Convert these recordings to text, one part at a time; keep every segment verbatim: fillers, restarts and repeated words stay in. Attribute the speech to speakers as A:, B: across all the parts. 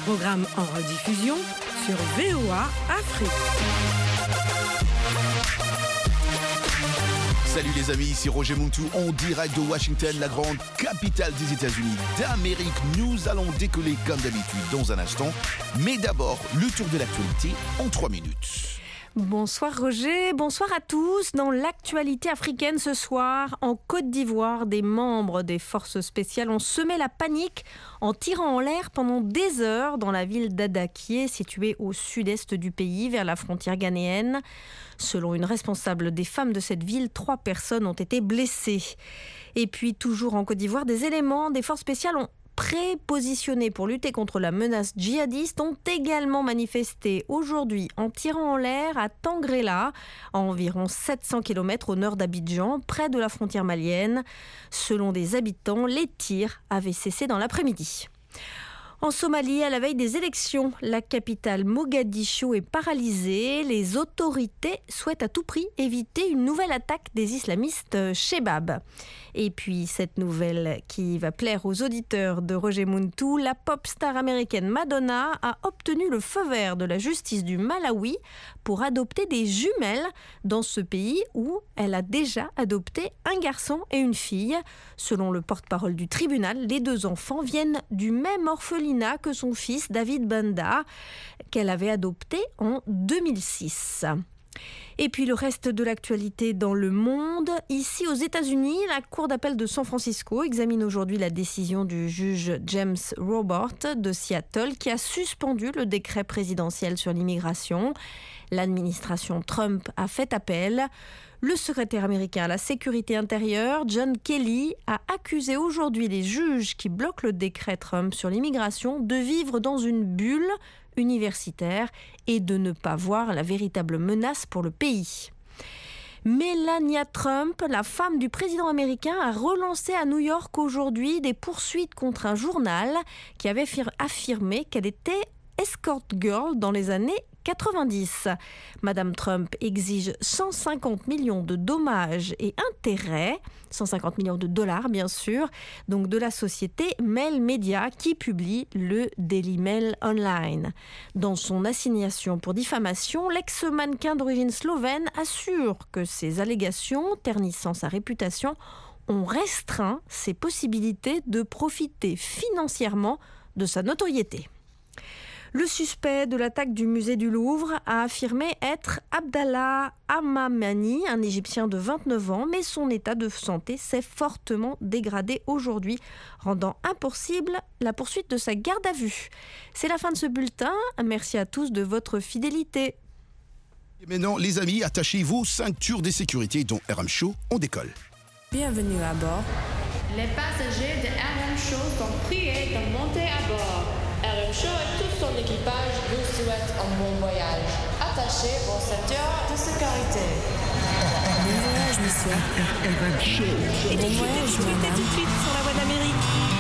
A: Programme en rediffusion sur V O A Afrique.
B: Salut les amis, ici Roger Muntu en direct de Washington, la grande capitale des États-Unis d'Amérique. Nous allons décoller comme d'habitude dans un instant. Mais d'abord, le tour de l'actualité en trois minutes.
A: Bonsoir Roger, bonsoir à tous. Dans l'actualité africaine ce soir, en Côte d'Ivoire, des membres des forces spéciales ont semé la panique en tirant en l'air pendant des heures dans la ville d'Adaké, située au sud-est du pays, vers la frontière ghanéenne. Selon une responsable des femmes de cette ville, trois personnes ont été blessées. Et puis, toujours en Côte d'Ivoire, des éléments des forces spéciales ont prépositionnés pour lutter contre la menace djihadiste ont également manifesté aujourd'hui en tirant en l'air à Tangrela, à environ sept cents kilomètres au nord d'Abidjan, près de la frontière malienne. Selon des habitants, les tirs avaient cessé dans l'après-midi. En Somalie, à la veille des élections, la capitale Mogadiscio est paralysée. Les autorités souhaitent à tout prix éviter une nouvelle attaque des islamistes Chebab. Et puis, cette nouvelle qui va plaire aux auditeurs de Roger Muntu, la pop star américaine Madonna a obtenu le feu vert de la justice du Malawi pour adopter des jumelles dans ce pays où elle a déjà adopté un garçon et une fille. Selon le porte-parole du tribunal, les deux enfants viennent du même orphelinat que son fils David Banda, qu'elle avait adopté en deux mille six. Et puis le reste de l'actualité dans le monde. Ici aux États-Unis, la Cour d'appel de San Francisco examine aujourd'hui la décision du juge James Robert de Seattle qui a suspendu le décret présidentiel sur l'immigration. L'administration Trump a fait appel. Le secrétaire américain à la sécurité intérieure, John Kelly, a accusé aujourd'hui les juges qui bloquent le décret Trump sur l'immigration de vivre dans une bulle universitaire et de ne pas voir la véritable menace pour le pays. Melania Trump, la femme du président américain, a relancé à New York aujourd'hui des poursuites contre un journal qui avait affirmé qu'elle était escort girl dans les années quatre-vingt-dix. Madame Trump exige cent cinquante millions de dommages et intérêts, cent cinquante millions de dollars bien sûr, donc de la société Mail Media qui publie le Daily Mail Online. Dans son assignation pour diffamation, l'ex-mannequin d'origine slovène assure que ces allégations, ternissant sa réputation, ont restreint ses possibilités de profiter financièrement de sa notoriété. Le suspect de l'attaque du musée du Louvre a affirmé être Abdallah Hamamani, un Égyptien de vingt-neuf ans, mais son état de santé s'est fortement dégradé aujourd'hui, rendant impossible la poursuite de sa garde à vue. C'est la fin de ce bulletin. Merci à tous de votre fidélité.
B: Et maintenant, les amis, attachez vos ceintures de sécurité dont R M Show, on décolle.
A: Bienvenue à bord.
C: Les passagers de R M Show sont priés de monter à bord. R M Show et tout son équipage vous souhaitent un bon voyage. Attachez vos ceintures de sécurité.
A: Bon voyage, monsieur.
D: R M Show.
A: Et bon voyage, madame. Tout de suite sur la voie d'Amérique.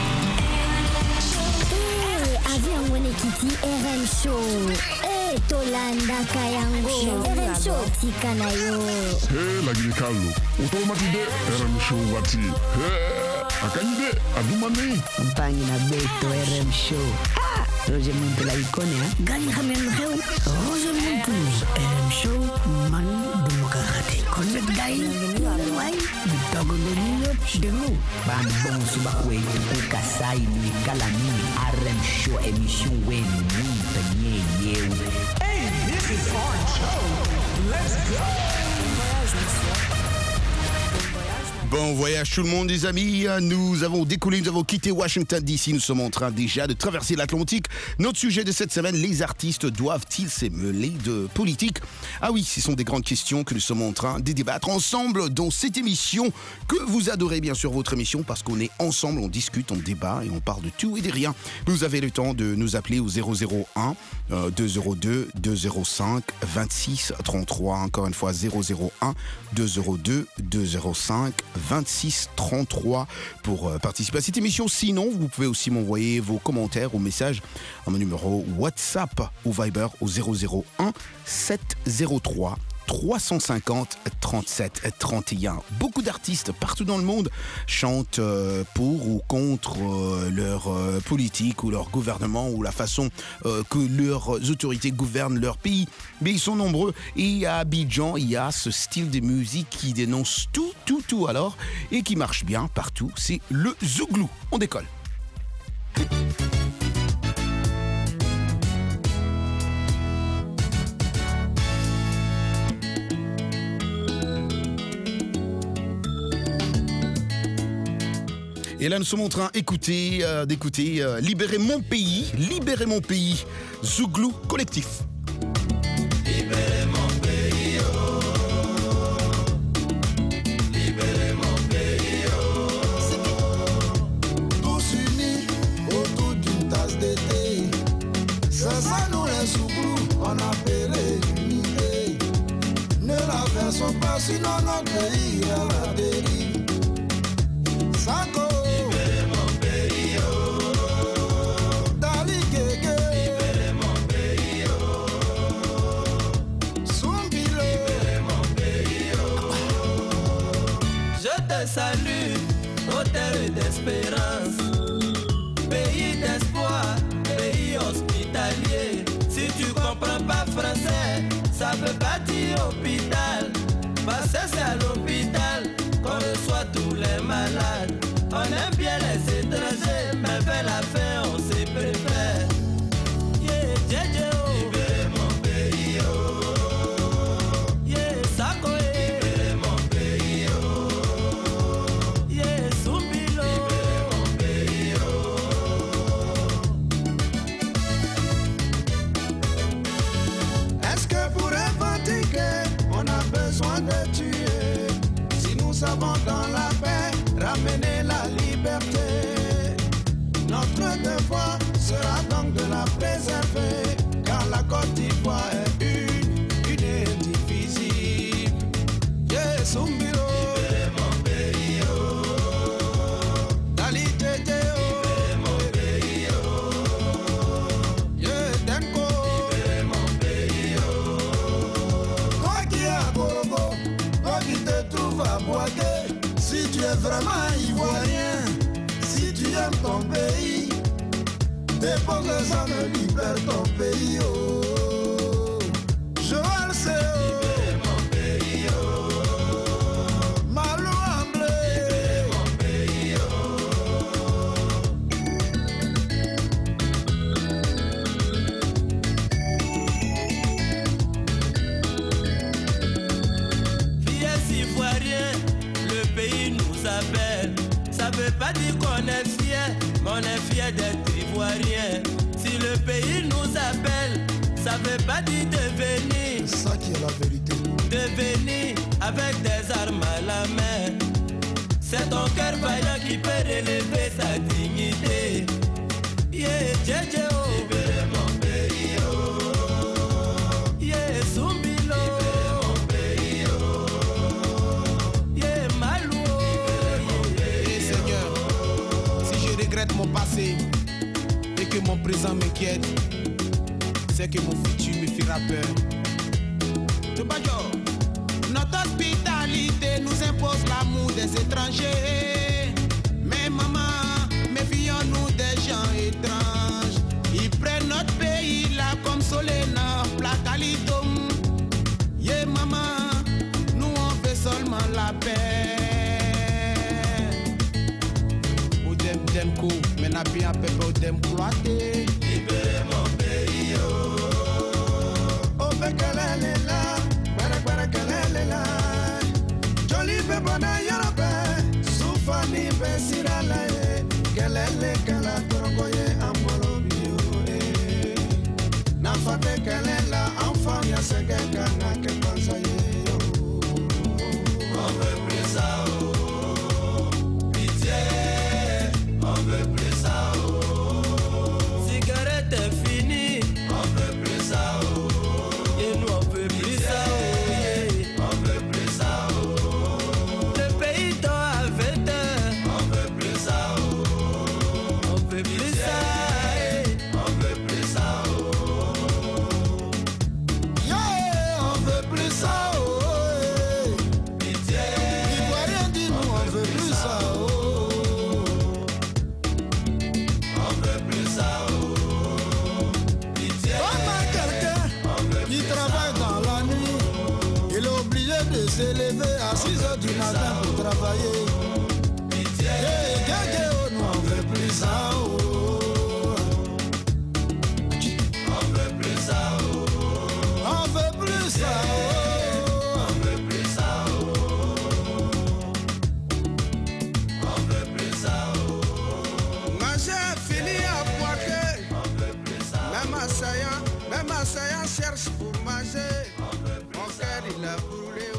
E: Eh, avion Wenekiti R M Show. Eh, Tolanda Kayango. R M Show tikanayo.
D: Hey, lagi Carlo. Automatique R M Show wati. Hey. Akanyide adumani
F: Mpangi na beto R M Show. Ah, Roger Muntu la ikone ha.
E: Gani hamen heu. Roger Muntu R M Show man dumukakate. Connect dai. Wai. Bitogo nyo demo.
F: Bambon subakwe kuka sai ni kalami R M Show émission wen ni penye yeu.
G: Hey, this is R M Show. Let's go.
A: Voyage, monsieur.
B: Bon voyage tout le monde les amis, nous avons décollé, nous avons quitté Washington D C, nous sommes en train déjà de traverser l'Atlantique. Notre sujet de cette semaine, les artistes doivent-ils s'émêler de politique? Ah oui, ce sont des grandes questions que nous sommes en train de débattre ensemble dans cette émission que vous adorez bien sûr votre émission parce qu'on est ensemble, on discute, on débat et on parle de tout et de rien. Vous avez le temps de nous appeler au zéro zéro un deux zéro deux deux zéro cinq vingt-six trente-trois, encore une fois zéro zéro un deux zéro deux deux zéro cinq vingt-six trente-trois pour euh, participer à cette émission. Sinon, vous pouvez aussi m'envoyer vos commentaires ou messages à mon numéro WhatsApp ou Viber au zéro zéro un sept zéro trois trois cent cinquante trente-sept trente et un. Beaucoup d'artistes partout dans le monde chantent euh, pour ou contre euh, leur euh, politique ou leur gouvernement ou la façon euh, que leurs autorités gouvernent leur pays. Mais ils sont nombreux et à Abidjan, il y a ce style de musique qui dénonce tout, tout, tout alors et qui marche bien partout. C'est le zouglou. On décolle. Et là, nous sommes en train d'écouter, euh, d'écouter euh, Libérer mon pays, Libérer mon pays, Zouglou Collectif.
H: Libérer mon pays, oh. Libérer mon pays, oh. Tous unis autour d'une tasse d'été. C'est ça nous les Zouglous, on appelait l'unité. Ne la versons pas, sinon notre pays est à la dérive. Sako.
I: Salut, ô terre d'espérance, pays d'espoir, pays hospitalier. Si tu comprends pas français, ça veut pas dire hôpital. Parce que c'est à l'hôpital qu'on reçoit tous les malades. On aime bien les étrangers, mais vers la fin on se préfère. Yeah, yeah, yeah, oh. Libérer mon pays, oh. Yeah, Sako, libérer mon pays, oh.
H: De tuer, si nous savons dans la paix ramener la liberté, notre devoir sera donc de la préserver, car la Côte d'Ivoire est une, une et indivisible. Yeah, Sumbilo, libérez mon pays, oh. Dali Tete, oh. Libérez mon pays, oh. Yeah, Denko, libérez mon pays, oh. Quoi qu'il y a, Gorogo, quoi qui te trouve à Boaké, si tu es vraiment ivoirien, si tu aimes ton pays, dépose les armes, libère ton pays, oh. Je le sais, oh. Libérez mon pays, oh. Malou Amblé, libérez mon pays, oh.
I: Fiers ivoiriens, le pays nous appelle. Ça veut pas dire qu'on est fier, mais on est fier d'être ivoirien. Si le pays nous appelle, ça veut pas dire de venir.
H: C'est ça qui est la vérité.
I: De venir avec des armes à la main. C'est ton cœur vaillant qui peut relever sa dignité. Yeah, yeah, yeah, oh. Libérez mon pays, oh. Yeah, Sumbilo. Libérez mon pays, oh. Yeah, Malou. Libérez mon pays,
H: Seigneur, si je regrette mon passé et que mon présent m'inquiète, c'est que mon futur me fera peur. Notre hospitalité nous impose l'amour des étrangers. Mais maman, méfions-nous des gens étranges. Ils prennent notre pays là comme Solena, Placalitum. Yeah maman, nous on fait seulement la paix. Odem demko, mais n'a bien peur odem cloité.
I: libérez mon pays, oh.
H: Oh, bekalele la, bara bara kalele la. Joli be bona yorobe, sufani be sirala e. Kelele kala torogoye amolo bio e. Na fate kelela, enfant ya sege kana ke pansa ye yo.
I: On veut plus ça, oh. Pitié, on veut plus ça, oh. Cigarette est finie, on veut plus ça, oh. Et nous on veut plus ça, oh. Yeah. On veut plus ça, oh. Le pays dort à vingt heures, on veut plus ça, oh. On veut plus ça, yeah. On veut plus ça, oh.
H: Yeah, on s'est levé à six heures du matin pour travailler. Pitié, hey, gagé, oh, nous on veut plus ça, oh. On veut plus ça, oh. On veut plus ça, oh. On veut plus ça, oh. On veut plus ça, oh. Manger fini à poiquer. On veut plus ça, oh. Même assaillant, même assaillant cherche pour manger. Mon cœur il a brûlé, oh.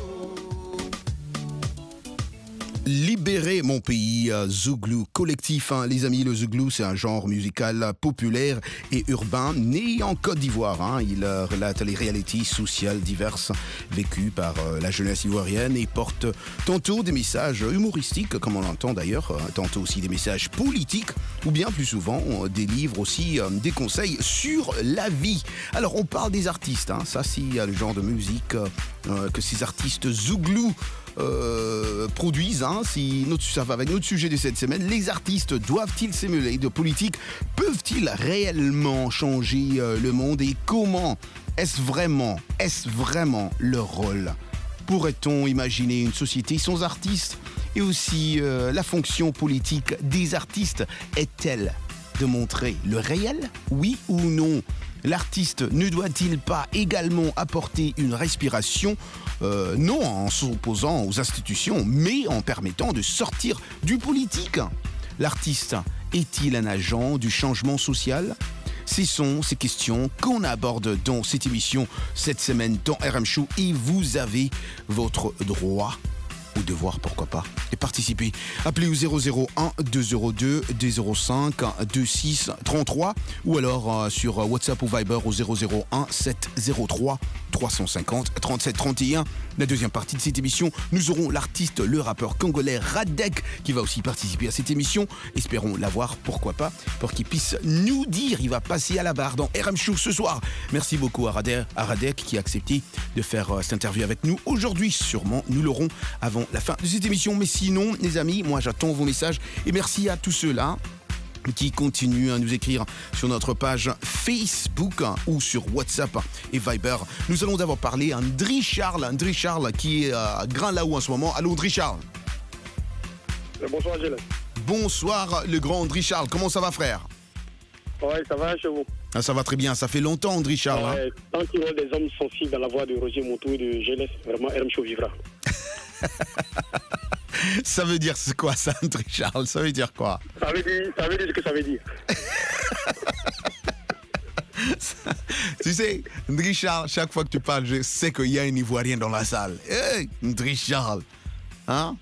B: Libérer mon pays, euh, Zouglou collectif, hein, les amis. Le Zouglou, c'est un genre musical populaire et urbain né en Côte d'Ivoire. Hein. Il euh, relate les réalités sociales diverses vécues par euh, la jeunesse ivoirienne et porte tantôt des messages humoristiques, comme on l'entend d'ailleurs, euh, tantôt aussi des messages politiques, ou bien plus souvent on délivre aussi euh, des conseils sur la vie. Alors on parle des artistes, hein. Ça c'est euh, le genre de musique euh, que ces artistes Zouglou Euh, produisent, hein, si notre, ça va avec notre sujet de cette semaine. Les artistes doivent-ils s'émuler de politique? Peuvent-ils réellement changer euh, le monde? Et comment? Est-ce vraiment, est-ce vraiment leur rôle? Pourrait-on imaginer une société sans artistes? Et aussi, euh, la fonction politique des artistes est-elle de montrer le réel? Oui ou non? L'artiste ne doit-il pas également apporter une respiration, euh, non en s'opposant aux institutions, mais en permettant de sortir du politique? L'artiste est-il un agent du changement social? Ce sont ces questions qu'on aborde dans cette émission cette semaine dans R M Show, et vous avez votre droit ou devoir, pourquoi pas, et participer. Appelez au zéro zéro un deux zéro deux deux zéro cinq deux six trente-trois ou alors euh, sur WhatsApp ou Viber au zéro zéro un sept zéro trois trois cent cinquante trente-sept trente et un. La deuxième partie de cette émission, nous aurons l'artiste, le rappeur congolais Radek qui va aussi participer à cette émission. Espérons l'avoir, pourquoi pas, pour qu'il puisse nous dire. Il va passer à la barre dans R M Show ce soir. Merci beaucoup à Radek, à Radek qui a accepté de faire euh, cette interview avec nous aujourd'hui. Sûrement, nous l'aurons avant la fin de cette émission. Mais sinon, les amis, moi j'attends vos messages et merci à tous ceux-là qui continuent à nous écrire sur notre page Facebook ou sur WhatsApp et Viber. Nous allons d'abord parler à Ndri Charles, Ndri Charles qui est à Grand Laou en ce moment. Allô Ndri Charles.
J: Bonsoir Angèle.
B: Bonsoir le grand Ndri Charles, comment ça va frère?
J: Ouais, ça va chez vous?
B: Ah, ça va très bien, ça fait longtemps Ndri Charles.
J: Ouais,
B: hein.
J: Tant qu'il y a des hommes sensibles dans la voix de Roger Montou et de Gélès, vraiment R M Show vivra.
B: Ça veut dire quoi ça, Ndri Charles? Ça veut dire quoi?
J: Ça veut dire, ça veut dire ce que ça veut dire.
B: Tu sais, Ndri Charles, chaque fois que tu parles, je sais qu'il y a un Ivoirien dans la salle. Hey, Ndri Charles. Hein?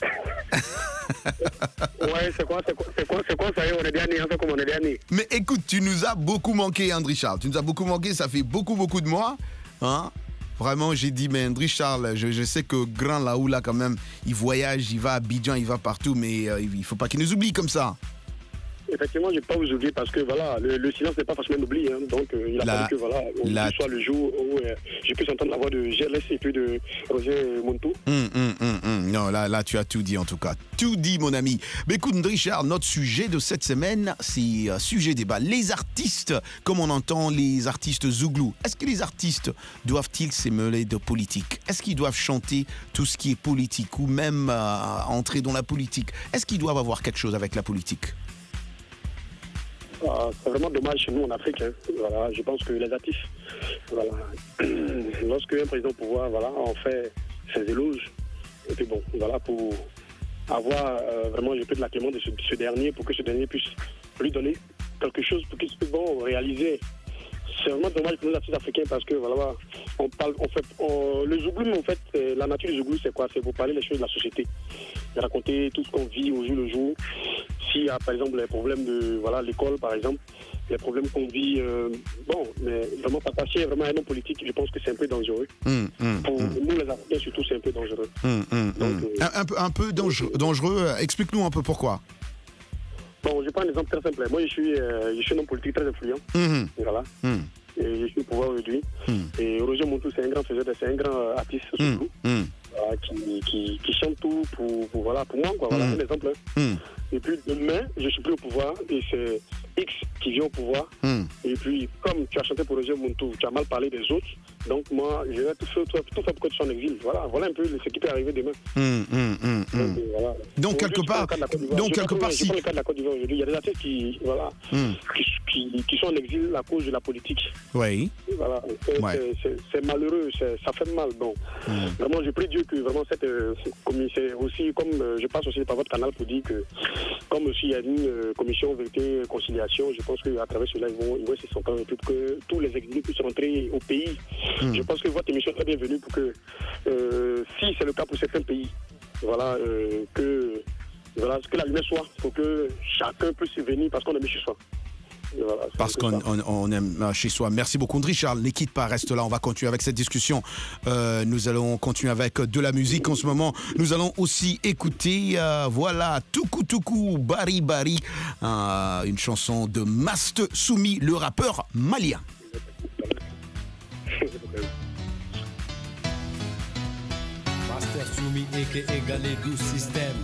J: Ouais, c'est quoi, c'est quoi, c'est quoi, c'est quoi, ça y est, on est dernier, on fait comme on est dernier.
B: Mais écoute, tu nous as beaucoup manqué, Ndri Charles. Tu nous as beaucoup manqué, ça fait beaucoup, beaucoup de mois. Hein? Vraiment, j'ai dit, mais Ndri Charles, je, je sais que Grand Laou, là, quand même, il voyage, il va à Abidjan, il va partout, mais euh, il ne faut pas qu'il nous oublie comme ça.
J: Effectivement, je ne vais pas vous oublier parce que voilà, le, le silence n'est pas forcément oublié. Hein, donc, euh, il a
B: la,
J: fallu que voilà,
B: la...
J: soit le jour où euh, je puisse entendre la voix de G L S et puis de Roger Montou.
B: Hum, hum, hum, hum. Non, là, là, tu as tout dit en tout cas. Tout dit, mon ami. Mais écoute, Ndri Charles, notre sujet de cette semaine, c'est un sujet débat. Les artistes, comme on entend les artistes Zouglou, est-ce que les artistes doivent-ils s'émêler de politique? Est-ce qu'ils doivent chanter tout ce qui est politique ou même euh, entrer dans la politique? Est-ce qu'ils doivent avoir quelque chose avec la politique?
J: Ah, c'est vraiment dommage chez nous en Afrique. Hein. Voilà, je pense que les artistes, voilà, lorsque un président au pouvoir, voilà, on fait ses éloges. Et puis bon, voilà, pour avoir euh, vraiment, je peux de la clémence de ce, ce dernier, pour que ce dernier puisse lui donner quelque chose pour qu'il puisse bon, réaliser. C'est vraiment dommage pour les artistes africains parce que voilà, on parle, on fait, on, le Zouglou, en fait, la nature du Zouglou, c'est quoi? C'est pour parler les choses de la société, de raconter tout ce qu'on vit au jour le jour. S'il y a par exemple les problèmes de voilà l'école par exemple, les problèmes qu'on vit, euh, bon, mais vraiment partager vraiment un homme politique, je pense que c'est un peu dangereux.
B: Mmh, mmh,
J: pour
B: mmh.
J: nous les Africains surtout, c'est un peu dangereux.
B: Mmh, mmh,
J: Donc,
B: mmh.
J: Euh,
B: un, un peu, un peu dangereux. dangereux. Explique-nous un peu pourquoi.
J: Bon, je prends un exemple très simple. Moi, je suis, euh, je suis un homme politique très influent.
B: Mmh.
J: Voilà.
B: Mmh.
J: Et je suis au pouvoir aujourd'hui. Mmh. Et Roger Montou, c'est un grand faiseur, c'est un grand artiste surtout. Mmh. Voilà, qui, qui, qui chante tout pour, pour, voilà, pour moi, quoi. Voilà, mmh. un exemple. Mmh. Et puis demain, je suis plus au pouvoir et c'est X qui vient au pouvoir. Mmh. Et puis, comme tu as chanté pour Roger Montou, tu as mal parlé des autres, Donc moi, je vais tout faire, tout, tout faire pour que tu sois en exil. Voilà, voilà un peu ce qui peut arriver demain.
B: Mmh, mmh, mmh, mmh.
J: Donc, voilà.
B: donc quelque part, donc
J: je
B: quelque part,
J: je
B: si.
J: prends le cas de la Côte d'Ivoire aujourd'hui. Il y a des artistes qui, voilà, mmh. qui, qui, qui sont en exil à cause de la politique.
B: Oui.
J: Voilà, c'est,
B: ouais.
J: c'est, c'est, c'est malheureux, c'est, ça fait mal. Donc, mmh. vraiment, je prie Dieu que vraiment cette, euh, c'est aussi comme euh, je passe aussi par votre canal pour dire que comme aussi il y a une euh, commission vérité conciliation, je pense qu'à travers cela ils vont ils vont se sentir pour que tous les exilés puissent rentrer au pays. Mmh. Je pense que votre émission est très bienvenue pour que euh, si c'est le cas pour certains pays, voilà euh, que voilà que la lumière soit, pour que chacun puisse venir parce qu'on est mis chez soi. Voilà,
B: parce qu'on on, on aime chez soi. Merci beaucoup, Richard. Ne quitte pas, reste là. On va continuer avec cette discussion. Euh, nous allons continuer avec de la musique en ce moment. Nous allons aussi écouter, euh, voilà, Tuku Tuku Bari Bari, euh, une chanson de Master Soumi, le rappeur malien.
K: Master Soumi, aka Galedou System.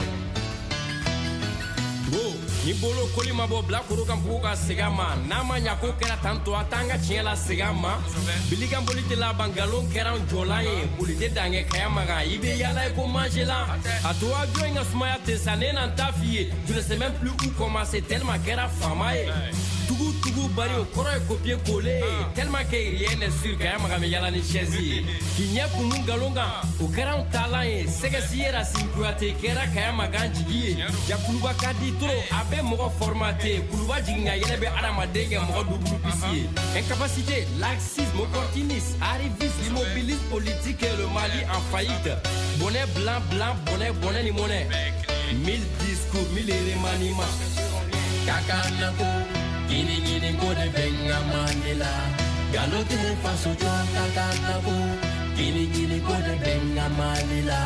K: Go, ni bolo koli mabo black kuru kan buka sigama. Nama nyako kera tanto atanga chiela sigama. Biligan bolite la bangalon kera jolaye. Bolite dange kaya maga. Ibe yala eko mangela. A toi going a smaya te sanen antafie. Tu ne sais même plus où commencer tellement kera famaye. Tugu tugu bari o koro e copier coller. Tellement que rien n'est sûr kaya maga me yala ni chezi. Kinye kumu galonga. O kera un talent. Sega siera simpuate kera kaya maga jigi. Ya kuluba kadi abe mogo formaté kuluba jinga yele be adama denge mogo double pisier incapacité laxisme opportunisme arrivisme immobilisme politique et le Mali en faillite bonnet blanc blanc bonnet bonnet ni monnaie mille discours mille remaniements kakanako gini gini ngode benga Mandela galote faso jo kakanako gini gini ngode benga Mandela.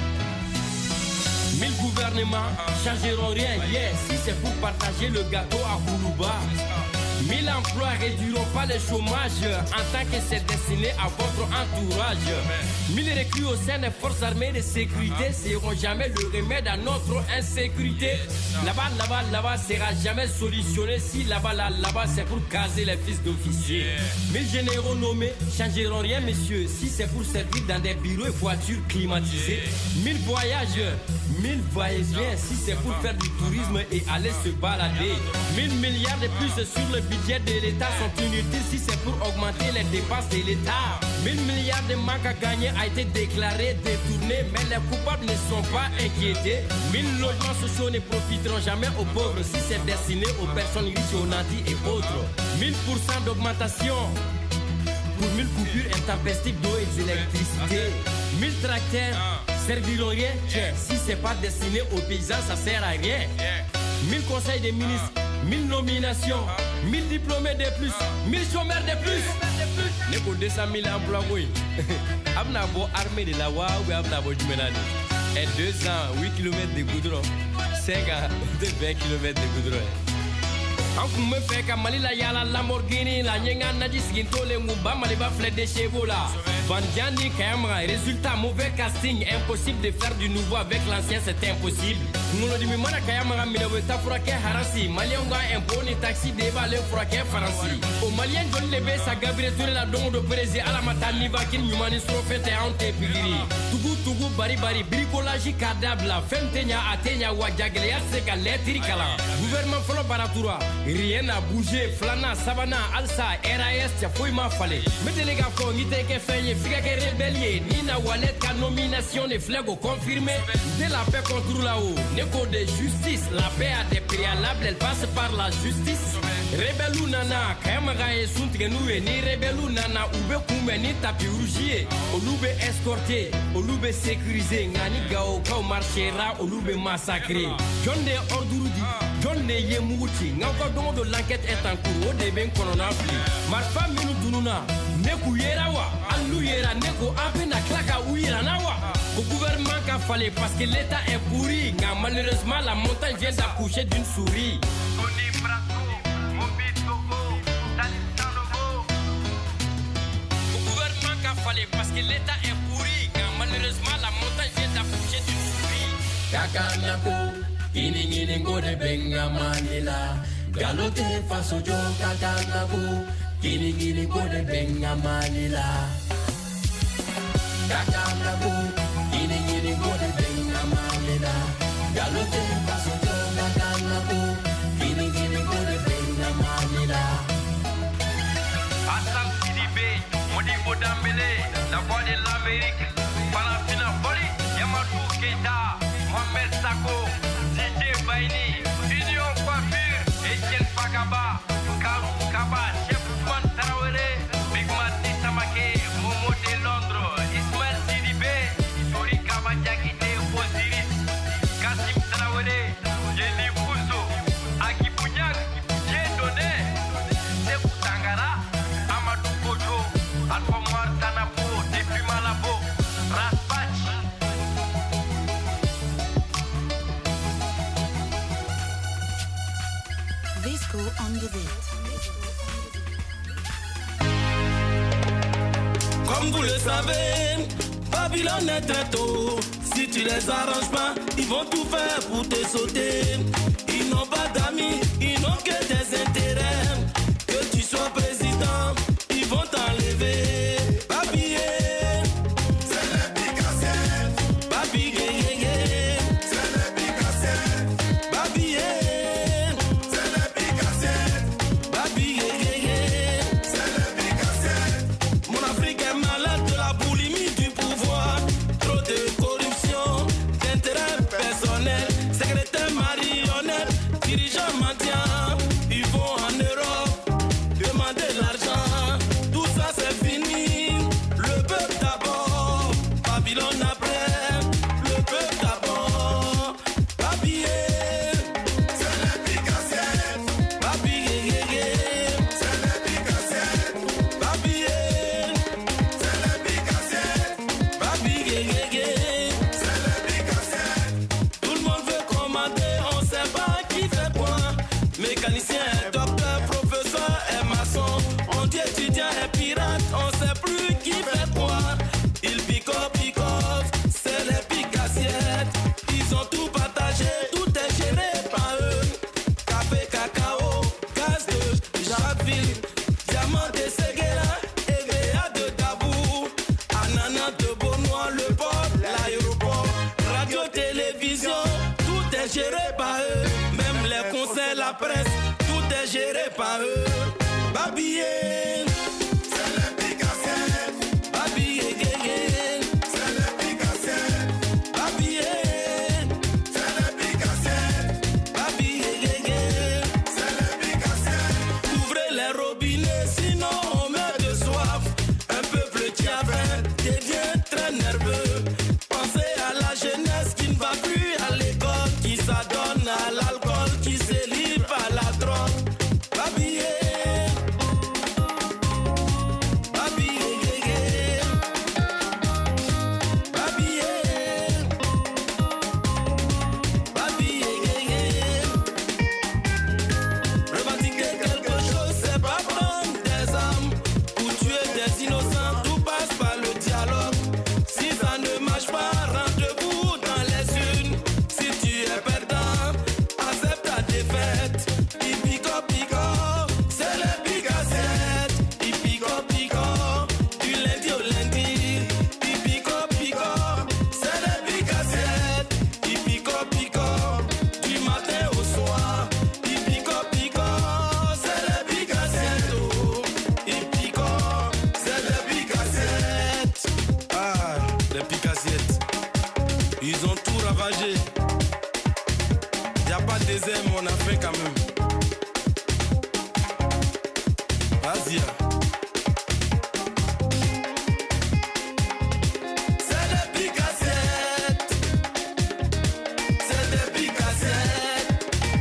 K: Mille gouvernements changeront rien, yes, si c'est pour partager le gâteau à Koulouba. Mille emplois réduiront pas le chômage en tant que c'est destiné à votre entourage. Mille recrues au sein des forces armées de sécurité seront jamais le remède à notre insécurité. Là-bas, là-bas, là-bas sera jamais solutionné si là-bas, là, là-bas c'est pour caser les fils d'officiers. Mille généraux nommés changeront rien, messieurs, si c'est pour servir dans des bureaux et voitures climatisées. Mille voyages, mille voyageurs, si c'est pour faire du tourisme et aller se balader. Mille milliards de plus sur le budget de l'État sont inutiles si c'est pour augmenter les dépenses de l'État. Mille milliards de manques à gagner a été déclaré, détourné, mais les coupables ne sont pas inquiétés. Mille logements sociaux ne profiteront jamais aux pauvres si c'est destiné aux personnes riches, aux nantis et autres. Mille pour cent d'augmentation pour mille coupures intempestives d'eau et d'électricité. Mille tracteurs serviront rien si c'est pas destiné aux paysans, ça sert à rien. Mille conseils des ministres, mille nominations, mille diplômés de plus, mille chômeurs de plus. Neko deux cent mille emplois, oui. Abna bo armée de la wa ou abna bo jumenani. Et deux ans, huit kilomètres de goudron, cinq ans, vingt kilomètres de goudron. Anku me fait ka Mali la yala Lamborghini la nyenga na diskinto le ngumba Mali ba flèche de chevaux là. Bandiani Kayamra, résultat mauvais casting, impossible de faire du nouveau avec l'ancien, c'est impossible. Nous le disons mana Kayamra mi de ta furake harasi, Malionga imponi taxi débat le furake faransi. Au Malien John Lebe sa Gabriel Touré la don de Brésil à la matani vakin humani strofete ante pigiri. Tugu tugu bari bari bricolage cadable, femtenya atenya wajaglea seka letri kala. Gouvernement folo baratura. Rien n'a bougé, Flana, Savana, Alsa, R A S, tiens, fouille ma fallait. Mettez les gars, faut n'y t'es fait, figa que rébellier, Nina Wallet, ka nomination des flags confirmé. Dès la paix contre là-haut, Neko de justice, la paix a des préalables, elle passe par la justice. Rebelou nana, Kayamaga et Suntigenoue, ni rebelou nana, oube koume, ni tapi rougier, Oloube escorté, Oloube sécurisé, Ngani gao, kao marchera, Oloube massacré. John de Orduroudi, John de Yemouti, Ngako de l'enquête est en cours, au début qu'on a appris. Marfa minu dununa, Neku yerawa, Alou yera, Neko apena klaka ou nawa. Au gouvernement qu'a fallu parce que l'État est pourri. Malheureusement, la montagne vient d'accoucher d'une souris. Au gouvernement qu'a fallu parce que l'État est pourri. Malheureusement, la montagne vient d'accoucher d'une souris. Kakanako, Kiningi ngode benga Manila. Galote faso jo kakanako. Gini gini go de benga malila. Kakanda go, gini gini go de benga malila. Galote pasoto kakanda go, gini gini go de benga malila.
L: Hassan Sidibé, Modibo Dambélé, la voix de l'Amérique. Farafina Boli, Yamadou Keita, Mohamed Sako, D J Baini, Union Coiffure, Etienne Fagaba, Karou Kaba, Chef Ousmane Traoré, Big Mati Samake, Momo de Londres, Ismaël Sidibé, Tori Kaba Diakité, Osiris, Kassim Traoré, Jenny Bousso, Aki Bougnac, Dieudonné, Sekou Tangara, Amadou Kojo, Alpha Moir Tanapo, depuis Malabo, Raspatch.
M: Visco on the beat.
I: Comme vous le savez, Babylone est très tôt. Si tu les arranges pas, ils vont tout faire pour te sauter. Ils n'ont pas d'amis, ils n'ont que des intérêts. Que tu sois président, ils vont t'enlever. Babillé, c'est le Picassiette. Babillé, c'est le Picassiette. Babillé, c'est le Picassiette. Babillé, c'est le Picassiette. Mon Afrique est malade de la boulimie du pouvoir. Trop de corruption, d'intérêt personnel. Secrétaire marionnette, dirigeant mendiant. Ils vont en Europe demander de l'argent. Tout ça c'est fini. Le peuple d'abord, Babylone après. Le peuple d'abord, Babillé, c'est le Picassiette. Babillé, c'est le Picassiette. Babillé, c'est le Picassiette. Babillé, c'est le Picassiette. Tout le monde veut commander, on sait pas qui fait quoi. Mécanicien, docteur, professeur et maçon. On dit étudiant et pirate, on sait plus qui fait quoi. Ils picotent, picotent, c'est les Picassiettes. Ils ont tout partagé, tout est géré par eux. Café, cacao, gaz de Javille, diamant de Séguéla, E V A de Dabou, ananas de Beaunois, le port, l'aéroport, radio, télévision, tout est géré par eux. Même les concerts, la presse, tout est géré par eux. Babillé, c'est le Picassiette. Babillé, c'est le Picassiette. Babillé, c'est le Picassiette. Babillé, c'est le Picassiette. Ouvrez les robinets, sinon on meurt de soif. Un peuple qui a faim devient très nerveux. Pensez à la jeunesse qui ne va plus à l'école, qui s'adonne à l'alcool, qui se livre à la drogue. Babillé, babillé, babillé, babillé. Revendiquer quelque chose, c'est pas prendre des armes ou tuer des innocents. Tout passe par le dialogue. Si ça ne marche pas, rentre-vous dans les urnes. Si tu es perdant, accepte ta défaite. Il pico, pico, c'est le Picassiette. Il pico, pico, du lundi au lundi. Il pico, pico, c'est le Picassiette. Il pico, pico, du matin au soir. Il pico, pico, c'est le Picassiette. Oh, il pico, c'est le Picassiette. Ah, les Picassiettes. Ils ont tout ravagé. Y'a pas de désert, mais on a fait quand même. Vas-y. C'est des Picassiettes. C'est des Picassiettes.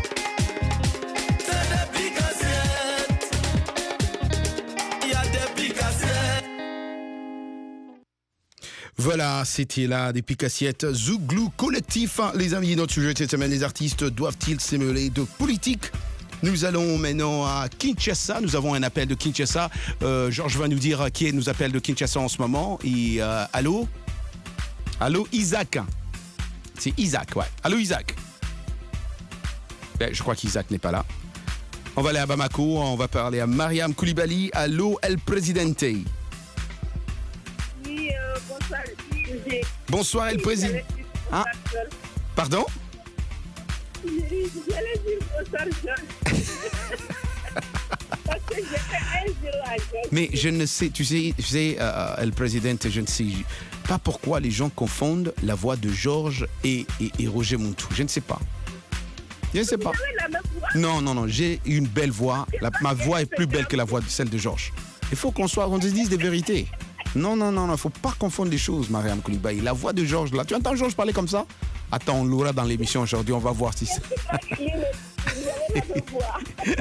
I: C'est des Picassiettes. Il y a des Picassiettes.
B: Voilà, c'était là des Picassiettes Zouglou collectif. Les amis, notre sujet de cette semaine, les artistes doivent-ils s'émêler de politique? Nous allons maintenant à Kinshasa. Nous avons un appel de Kinshasa. Euh, Georges va nous dire qui nous appelle de Kinshasa en ce moment. Et euh, allô? Allô, Isaac? C'est Isaac, ouais. Allô, Isaac? Ben, je crois qu'Isaac n'est pas là. On va aller à Bamako, on va parler à Mariam Koulibaly. Allô, El Presidente.
N: Oui, euh, bonsoir.
B: Bonsoir, El Presidente. Ah, pardon?
N: J'allais dire bonsoir, John. Parce que j'ai fait un zéro à John.
B: Mais je ne sais, tu sais, tu sais euh, El Presidente, je ne sais pas pourquoi les gens confondent la voix de Georges et, et, et Roger Montou. Je ne sais pas. Je ne sais pas.
N: Vous avez la même voix?
B: Non, non, non, j'ai une belle voix. La, ma voix est plus belle que la voix de celle de Georges. Il faut qu'on soit, qu'on se dise des vérités. Non, non, non, il ne faut pas confondre les choses, Mariam Koulibaly. La voix de Georges, là, tu entends Georges parler comme ça? Attends, on l'aura dans l'émission aujourd'hui, on va voir si c'est...
N: Il avez la même voix.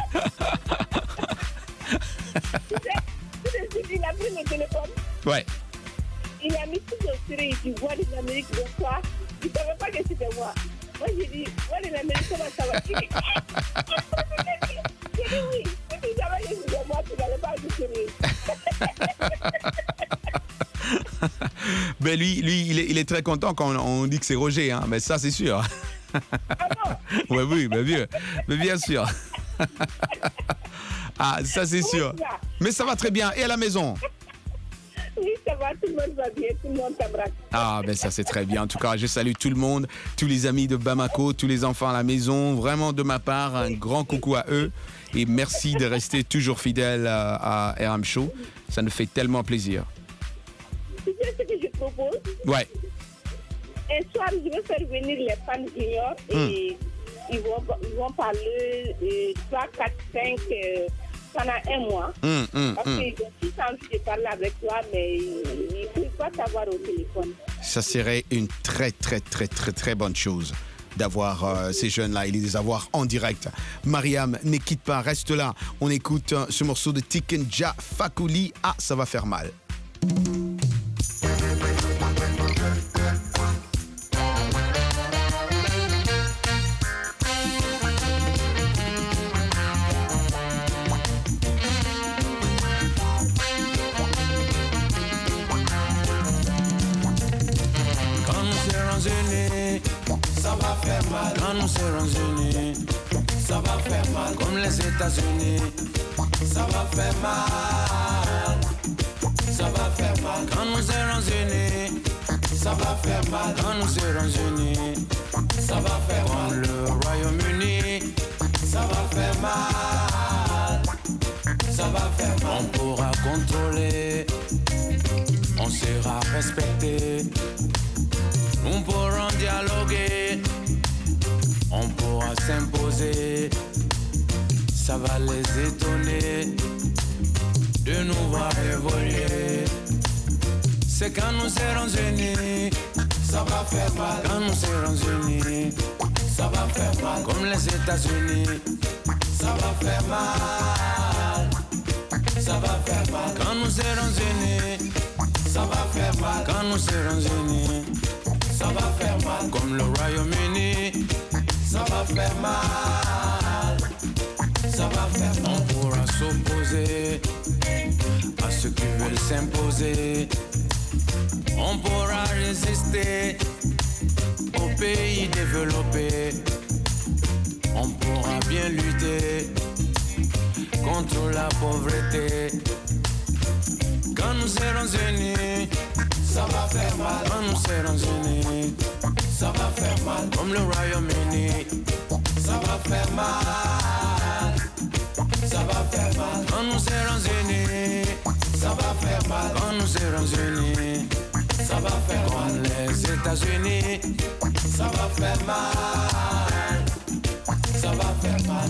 N: Tu sais, il a pris le téléphone.
B: Ouais.
N: Il a mis tout sur série, il voit les Amériques de quoi. Il ne savait pas que c'était moi. Moi, j'ai dit, moi, les Américains, comment ça va? Il dit, j'ai dit oui. Si tu savais que c'était moi, tu n'allais pas être sérieux.
B: Ben lui, lui il, est, il est très content quand on, on dit que c'est Roger, hein. Mais ça, c'est sûr.
N: Ah
B: bon? Ouais, oui, mais bien, mais bien sûr. Ah, ça, c'est sûr. Mais ça va très bien. Et à la maison?
N: Oui, ça va, tout le monde va bien, tout le monde t'embrasse.
B: Ah, ben ça, c'est très bien. En tout cas, je salue tout le monde, tous les amis de Bamako, tous les enfants à la maison. Vraiment, de ma part, un grand coucou à eux. Et merci de rester toujours fidèles à, à R M Show. Ça nous fait tellement plaisir.
N: Tu sais ce que je propose?
B: Ouais.
N: Un soir, je vais faire venir les fans juniors et
B: hum.
N: ils, vont, ils vont parler de trois, quatre, cinq euh, pendant un mois.
B: Hum, hum,
N: Parce
B: hum.
N: qu'ils ont tous envie de parler avec toi, mais ils ne peuvent pas t'avoir au téléphone.
B: Ça serait une très, très, très, très, très bonne chose d'avoir euh, ces jeunes-là et de les avoir en direct. Mariam, ne quitte pas, reste là. On écoute euh, ce morceau de Tikenja Fakoly. Ah, ça va faire mal.
I: Ça va faire mal. Quand nous serons unis, ça va faire mal. Comme les États-Unis, ça va faire mal. Ça va faire mal. Quand nous serons unis, ça va faire mal. Quand nous serons unis, ça va faire mal. Comme le Royaume-Uni, ça va faire mal. Ça va faire mal. On pourra contrôler, on sera respecté. Nous pourrons dialoguer, on pourra s'imposer. Ça va les étonner de nous voir évoluer. C'est quand nous serons unis, ça va faire mal. Quand nous serons unis, ça va faire mal. Comme les États-Unis, ça va faire mal. Ça va faire mal. Quand nous serons unis, ça va faire mal. Quand nous serons unis, ça va faire mal. Comme le Royaume-Uni, ça va faire mal. Ça va faire mal. On pourra s'opposer à ceux qui veulent s'imposer. On pourra résister aux pays développés. On pourra bien lutter contre la pauvreté. Quand nous serons unis, ça va faire mal. Quand nous serons unis, ça va faire mal. Comme le Royaume-Uni, ça va faire mal. Ça va faire mal. Quand nous serons unis, ça va faire mal. Quand nous serons unis, ça va faire mal. Comme les États-Unis, ça va faire mal. Ça va faire mal.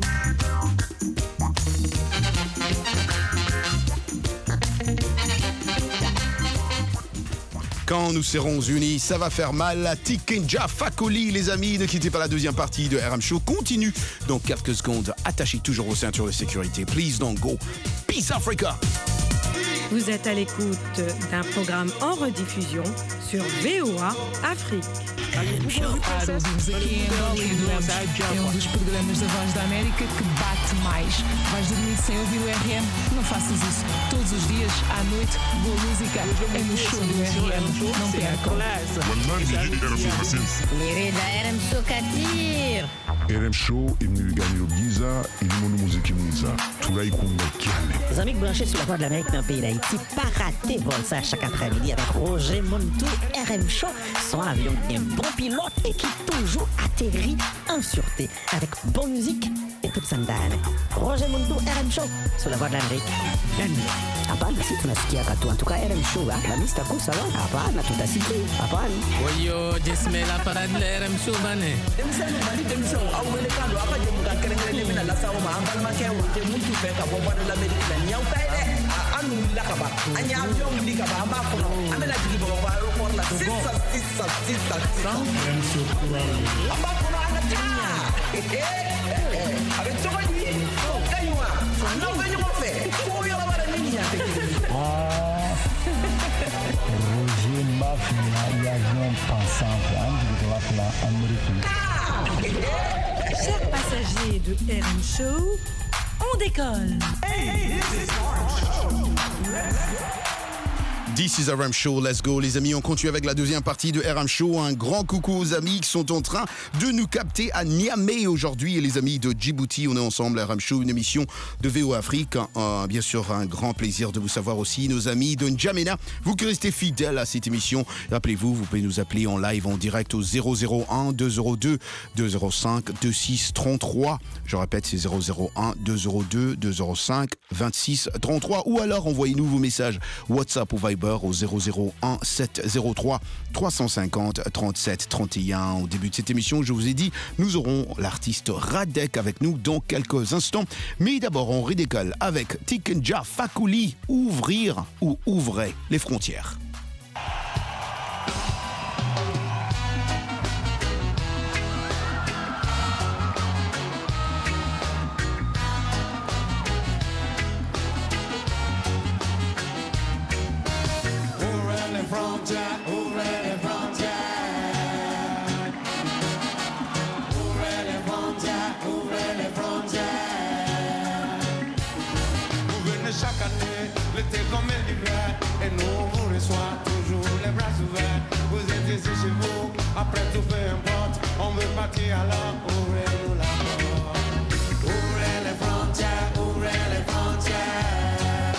B: Quand nous serons unis, ça va faire mal. Tikenja Fakoly, les amis, ne quittez pas la deuxième partie de R M Show. Continue dans quelques secondes. Attachez toujours vos ceintures de sécurité. Please don't go. Peace Africa.
A: Vous êtes à l'écoute d'un programme en rediffusion sur V O A Afrique.
O: É um dos programas da Voz da América que bate mais. Vais dormir sem ouvir o R M? Não faças isso. Todos os dias sextas à noite, boa música é no show do R M. Não percam.
E: Lirida R M Show Katir.
D: R M Show est venu gagner au Giza et le monde musique Mouiza. Tout là, il compte calme.
E: Les amis branchés sur la voie de l'Amérique dans le pays d'Haïti, pas rater vol ça chaque après-midi avec Roger Montou, R M Show, son avion qui est un bon pilote et qui toujours atterrit en sûreté avec bonne musique et toute sa dame. Roger Montou, R M Show, sur la voie de l'Amérique. Hapana, si tunasikia katu. En tout cas, R M Show, la mista kusa la. Hapana, tutasikia. Hapana.
P: Oyo, jisme la parade de R M Show bane.
I: Demsano bali demso au wele kando apa je muka kerengere mina la sawo ma ambal ma kewo te mutu fe ka bobo de l'Amérique la nyaw payde anu la ka ba anya avion li ka ba amba ko amela jigi bobo ba ro ko la sisa sisa sisa R M Show amba ko ana ta avec to ba ni kaywa no ba ni ko fe ko yo la bara ni ya te
Q: Roger Mafia, l'avion pensant en Amérique.
R: Chers passagers de R M Show, on décolle. Hey, this is R M Show.
B: This is R M Show, let's go les amis, on continue avec la deuxième partie de R M Show. Un grand coucou aux amis qui sont en train de nous capter à Niamey aujourd'hui et les amis de Djibouti, on est ensemble à R M Show, une émission de V O Afrique. Euh, bien sûr, un grand plaisir de vous savoir aussi, nos amis de N'Djamena, vous qui restez fidèles à cette émission. Rappelez-vous, vous pouvez nous appeler en live en direct au zéro zéro un deux zéro deux deux zéro cinq deux six trente-trois. Je répète, c'est zéro zéro un deux zéro deux deux zéro cinq vingt-six trente-trois ou alors envoyez-nous vos messages WhatsApp ou Viber au zéro zéro un sept zéro trois trois cent cinquante trente-sept trente et un. Au début de cette émission, je vous ai dit, nous aurons l'artiste Radek avec nous dans quelques instants. Mais d'abord, on redécolle avec Tikenja Fakoly, ouvrir ou ouvrez les frontières.
H: Chaque année, l'été comme l'hiver, et nous on vous reçoit toujours les bras ouverts. Vous êtes ici chez vous, après tout peu importe, on veut partir alors, ouvrez-nous la porte. Ouvrez les frontières, ouvrez les frontières.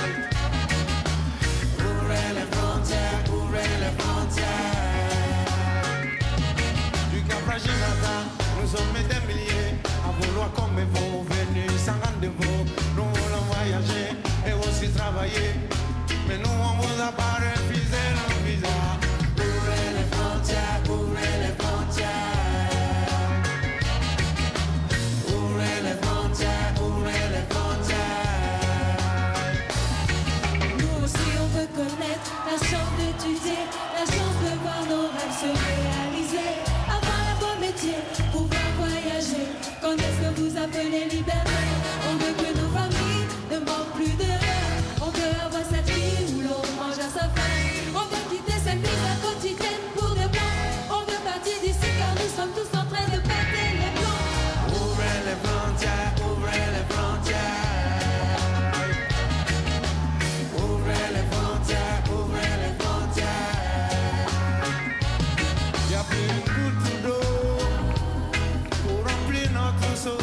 H: Ouvrez les frontières, ouvrez les frontières. Du Cap Rajinata, nous sommes des milliers, à vouloir comme vous, venus sans rendez-vous. Nous voulons voyager et aussi travailler, mais nous on vous a pas refusé le visa. Ouvrez les frontières, ouvrez les frontières. Ouvrez les frontières, ouvrez les frontières.
S: Nous aussi on veut connaître la chance d'étudier, la chance de voir nos rêves se réaliser, avoir un bon métier, pouvoir voyager, connaître ce que vous appelez liberté. On veut que nos familles ne manquent plus de rien. On veut avoir cette vie où l'on mange à sa faim. On veut quitter cette vie quotidienne pour de bon. On veut partir d'ici car nous sommes tous en train de péter les plombs.
H: Ouvrez les frontières, ouvrez les frontières. Ouvrez les frontières, ouvrez les frontières. Y'a plus une goutte d'eau pour remplir notre seau.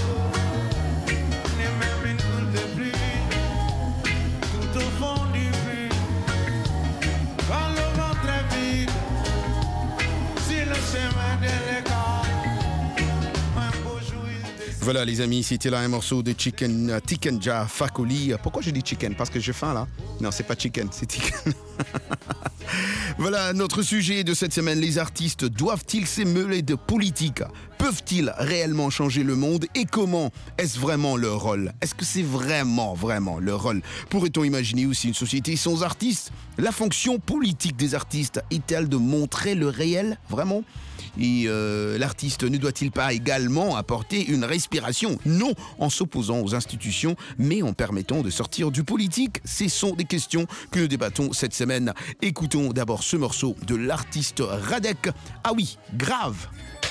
B: Voilà les amis, c'était là un morceau de Chicken, uh, Tikenja Fakoly. Pourquoi je dis chicken? Parce que j'ai faim là? Non, c'est pas chicken, c'est chicken. Voilà notre sujet de cette semaine. Les artistes doivent-ils s'émêler de politique? Peuvent-ils réellement changer le monde? Et comment? Est-ce vraiment leur rôle? Est-ce que c'est vraiment, vraiment leur rôle? Pourrait-on imaginer aussi une société sans artistes? La fonction politique des artistes est-elle de montrer le réel? Vraiment? Et euh, l'artiste ne doit-il pas également apporter une respiration? Non, en s'opposant aux institutions, mais en permettant de sortir du politique. Ce sont des questions que nous débattons cette semaine. Écoutons d'abord ce morceau de l'artiste Radek. Ah oui, grave.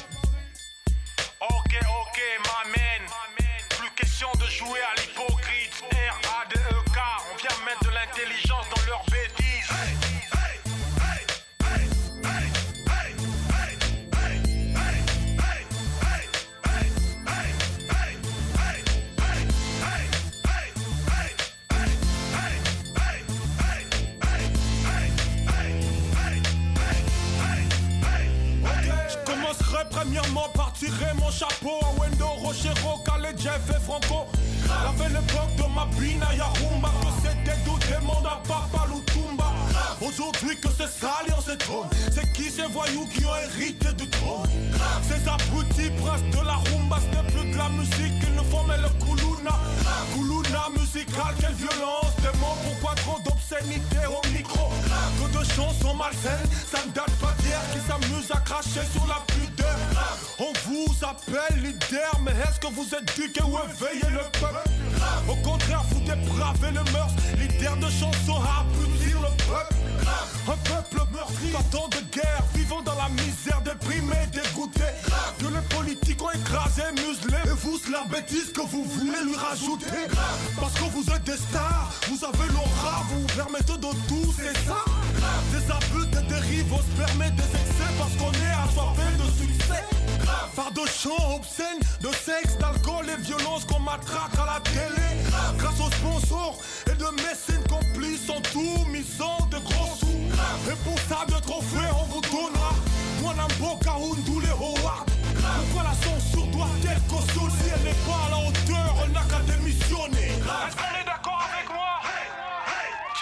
T: Ok, ok, my man. Plus question de jouer à l'hypocrite. R A D E K, on vient mettre de l'intelligence intelligence dans leurs bêtises. Premièrement, par tirer mon chapeau à Wendo, Rochero, Calais, Jeff et Franco. J'avais l'époque de ma bine à Yarumba, que c'était tout le monde à Papa Lutumba. Aujourd'hui que c'est sali, on s'étonne. C'est qui ces voyous qui ont hérité du trône? Ces abrutis princes de la rumba, ce n'est plus de la musique, ils nous font mais le Kuluna. Kuluna musical, quelle violence, des mots, pourquoi trop d'obscénité au micro? Que de chansons malsaines, ça ne date pas d'hier, qui s'amusent à cracher sur la pudeur. On vous appelle leader, mais est-ce que vous êtes duqué ou éveillez le peuple? Au contraire, vous dépravez le mœurs, leader de chansons à abrutir le peuple. Un peuple meurtri, tant de guerre, vivant dans la misère, déprimé, dégoûté. Que les politiques ont écrasé, muselé. Et vous, c'est la bêtise que vous voulez lui rajouter. Parce que vous êtes des stars, vous avez l'aura, vous vous permettez de tout, c'est ça. Des abus, des dérives, on se permet des excès parce qu'on est assoiffé de succès. Par de chants obscènes, de sexe, d'alcool et violence qu'on matraque à la télé. Grâce aux sponsors et de mécènes complices en tout, misant de gros sous. Et pour ça, de trophées, on vous donnera. Moi, Namboka, Undou, les Howard. Pourquoi la censure doit-elle cautionner? Si elle n'est pas à la hauteur, elle n'a qu'à démissionner. Est-ce qu'on est d'accord avec moi? Check.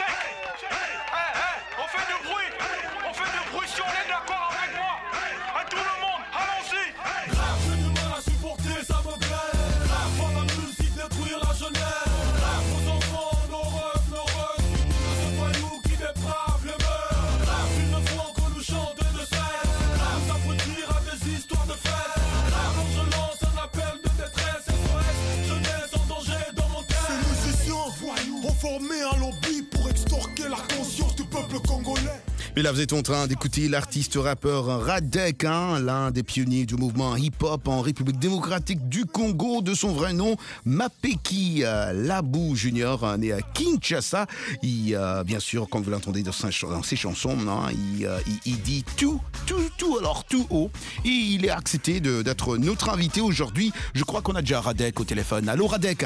T: Hey, hey, on fait du bruit. On fait du bruit si on est d'accord avec moi. À tout le monde, allons-y. J'ai du mal à supporter, ça me plaît. Voir la musique détruire la jeunesse. Nos enfants, nos rêves, nos rêves. Ce voyou qui déprave les mœurs. Ils ne font que nous chanter de cesse. Nous abrutir à des histoires de fête. Quand je lance un appel de détresse, S O S, jeunesse en danger dans mon tête. Ces musiciens voyous ont formé un lobby pour extorquer la conscience du peuple congolais.
B: Et là, vous êtes en train d'écouter l'artiste rappeur Radek, hein, l'un des pionniers du mouvement hip-hop en République démocratique du Congo, de son vrai nom, Mapeki euh, Labou Junior, né à Kinshasa. Il, euh, bien sûr, comme vous l'entendez dans, dans ses chansons, hein, il, euh, il, il dit tout, tout, tout, alors tout haut. Et il est accepté de, d'être notre invité aujourd'hui. Je crois qu'on a déjà Radek au téléphone. Allô, Radek?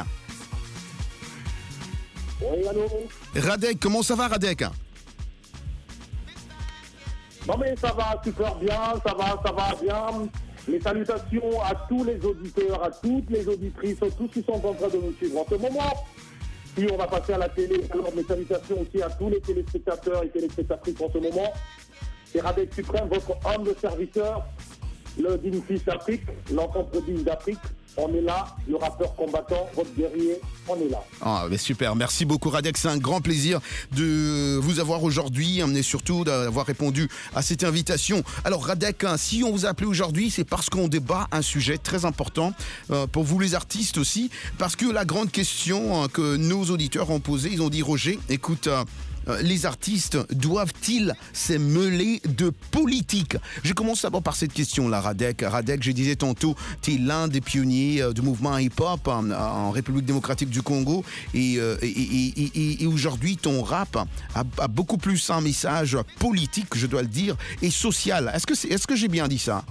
J: Oui, allô.
B: Radek, comment ça va, Radek?
J: Non mais ça va super bien, ça va, ça va bien. Mes salutations à tous les auditeurs, à toutes les auditrices, tous qui sont en train de nous suivre en ce moment. Puis on va passer à la télé, alors mes salutations aussi à tous les téléspectateurs et téléspectatrices en ce moment. C'est Radek Suprême, votre homme de serviteur, le digne fils d'Afrique, l'enfant prodige d'Afrique. On est là, le rappeur combattant, votre guerrier, on est là.
B: Ah, mais super, merci beaucoup Radek, c'est un grand plaisir de vous avoir aujourd'hui, et surtout d'avoir répondu à cette invitation. Alors Radek, si on vous a appelé aujourd'hui, c'est parce qu'on débat un sujet très important euh, pour vous les artistes aussi, parce que la grande question que nos auditeurs ont posée, ils ont dit Roger, écoute... Euh, les artistes doivent-ils se mêler de politique? Je commence d'abord par cette question-là, Radek. Radek, je disais tantôt, tu es l'un des pionniers du mouvement hip-hop en, en République démocratique du Congo et, et, et, et, et aujourd'hui, ton rap a, a beaucoup plus un message politique, je dois le dire, et social. Est-ce que, c'est, est-ce que j'ai bien dit ça?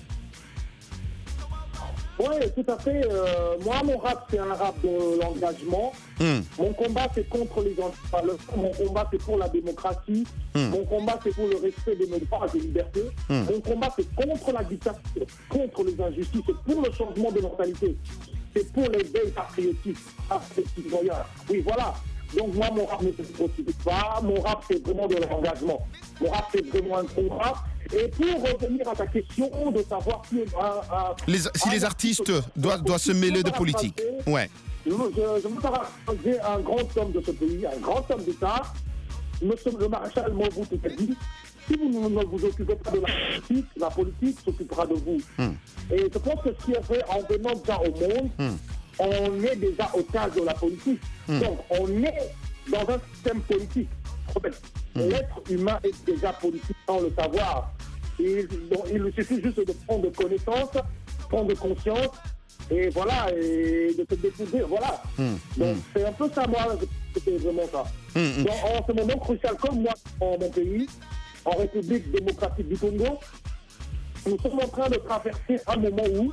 J: Oui, tout à fait. Euh, moi, mon rap, c'est un rap de l'engagement. Mm. Mon combat, c'est contre les antifaleurs. Mon combat, c'est pour la démocratie. Mm. Mon combat, c'est pour le respect de nos droits et des libertés. Mm. Mon combat, c'est contre la dictature, contre les injustices, c'est pour le changement de mentalité. C'est pour l'éveil patriotique. Oui, voilà. Donc moi, mon rap ne se prostitue pas. Mon rap, c'est vraiment de l'engagement. Mon rap, c'est vraiment un combat. Et pour revenir à ta question de savoir si, euh, euh,
B: les, si les artistes doivent, doivent se mêler de politique. Ouais.
J: Je, je, je veux paraphraser un grand homme de ce pays, un grand homme d'État, monsieur le maréchal Mobutu Sese. Si vous ne vous occupez pas de la politique, la politique s'occupera de vous. Mm. Et je pense que ce qui est vrai en venant déjà au monde, mm. on est déjà otage de la politique. Mm. Donc on est dans un système politique. En fait, mm. l'être humain est déjà politique sans le savoir. Et, donc, il suffit juste de prendre connaissance, prendre conscience, et voilà, et de se découvrir, voilà. Mm. Donc mm. c'est un peu ça, moi,
U: c'était vraiment ça.
B: Mmh.
U: Donc, en ce moment crucial, comme moi, en mon pays, en République démocratique du Congo, nous sommes en train de traverser un moment où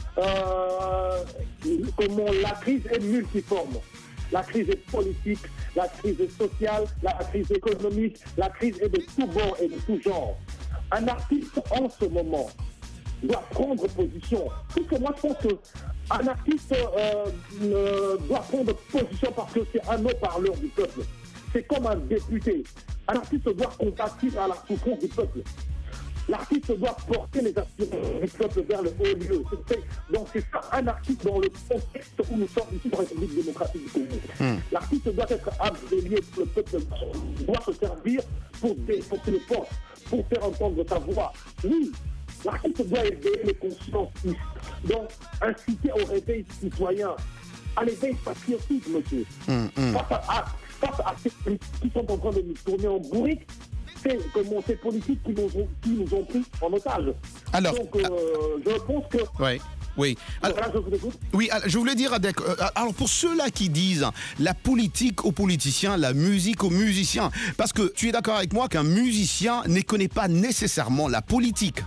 U: euh, comment la crise est multiforme. La crise est politique, la crise est sociale, la crise économique, la crise est de tout bord et de tout genre. Un artiste en ce moment doit prendre position. Parce que moi je pense qu'un artiste euh, euh, doit prendre position parce que c'est un haut-parleur du peuple. C'est comme un député. Un artiste doit compatir à la souffrance du peuple. L'artiste doit porter les aspirations du peuple vers le haut lieu. C'est, donc c'est ça, un artiste dans le contexte où nous sommes ici dans la République démocratique du Congo. Mm. L'artiste doit être abdélié pour le peuple, doit se servir pour défoncer les portes, pour faire entendre sa voix. Oui, l'artiste doit éveiller les consciences, donc inciter au réveil citoyen, à l'éveil patriotique, monsieur. Mm, mm. Face à, à, face à ceux qui sont en train de nous tourner en bourrique, c'est comment ces politiques qui nous ont, qui nous ont pris en otage.
B: Alors,
U: donc, euh, je pense que...
B: Oui. Oui. Alors,
U: voilà, je vous écoute.
B: Oui, je voulais dire, Radek, euh, alors pour ceux-là qui disent la politique aux politiciens, la musique aux musiciens, parce que tu es d'accord avec moi qu'un musicien ne connaît pas nécessairement la politique.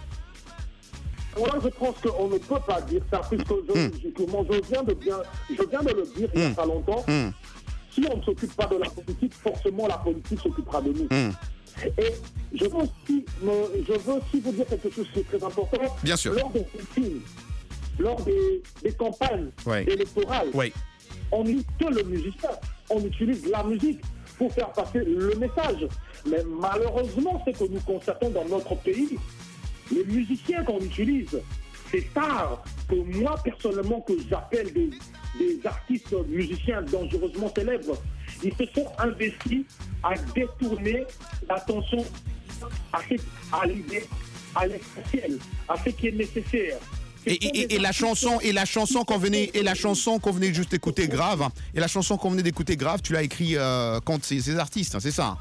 U: Moi, je pense qu'on ne peut pas dire ça, puisque je, mm. je, je, viens de bien, je viens de le dire il n'y a mm. pas longtemps. Mm. Si on ne s'occupe pas de la politique, forcément la politique s'occupera de nous. Mm. Et je veux, aussi, je veux aussi vous dire quelque chose qui est très important.
B: Bien sûr.
U: Lors des meetings, lors des, des campagnes
B: oui.
U: électorales,
B: oui.
U: on n'utilise que le musicien. On utilise la musique pour faire passer le message. Mais malheureusement, ce que nous constatons dans notre pays, les musiciens qu'on utilise, c'est tard que moi, personnellement, que j'appelle des, des artistes musiciens dangereusement célèbres, ils se sont investis à détourner l'attention à, à l'idée, à l'essentiel, à ce qui est nécessaire.
B: Et, et, et la chanson, et la chanson qu'on venait, et la chanson qu'on venait juste d'écouter, Grave, et la chanson qu'on venait d'écouter, Grave, tu l'as écrit euh, contre ces, ces artistes, c'est ça?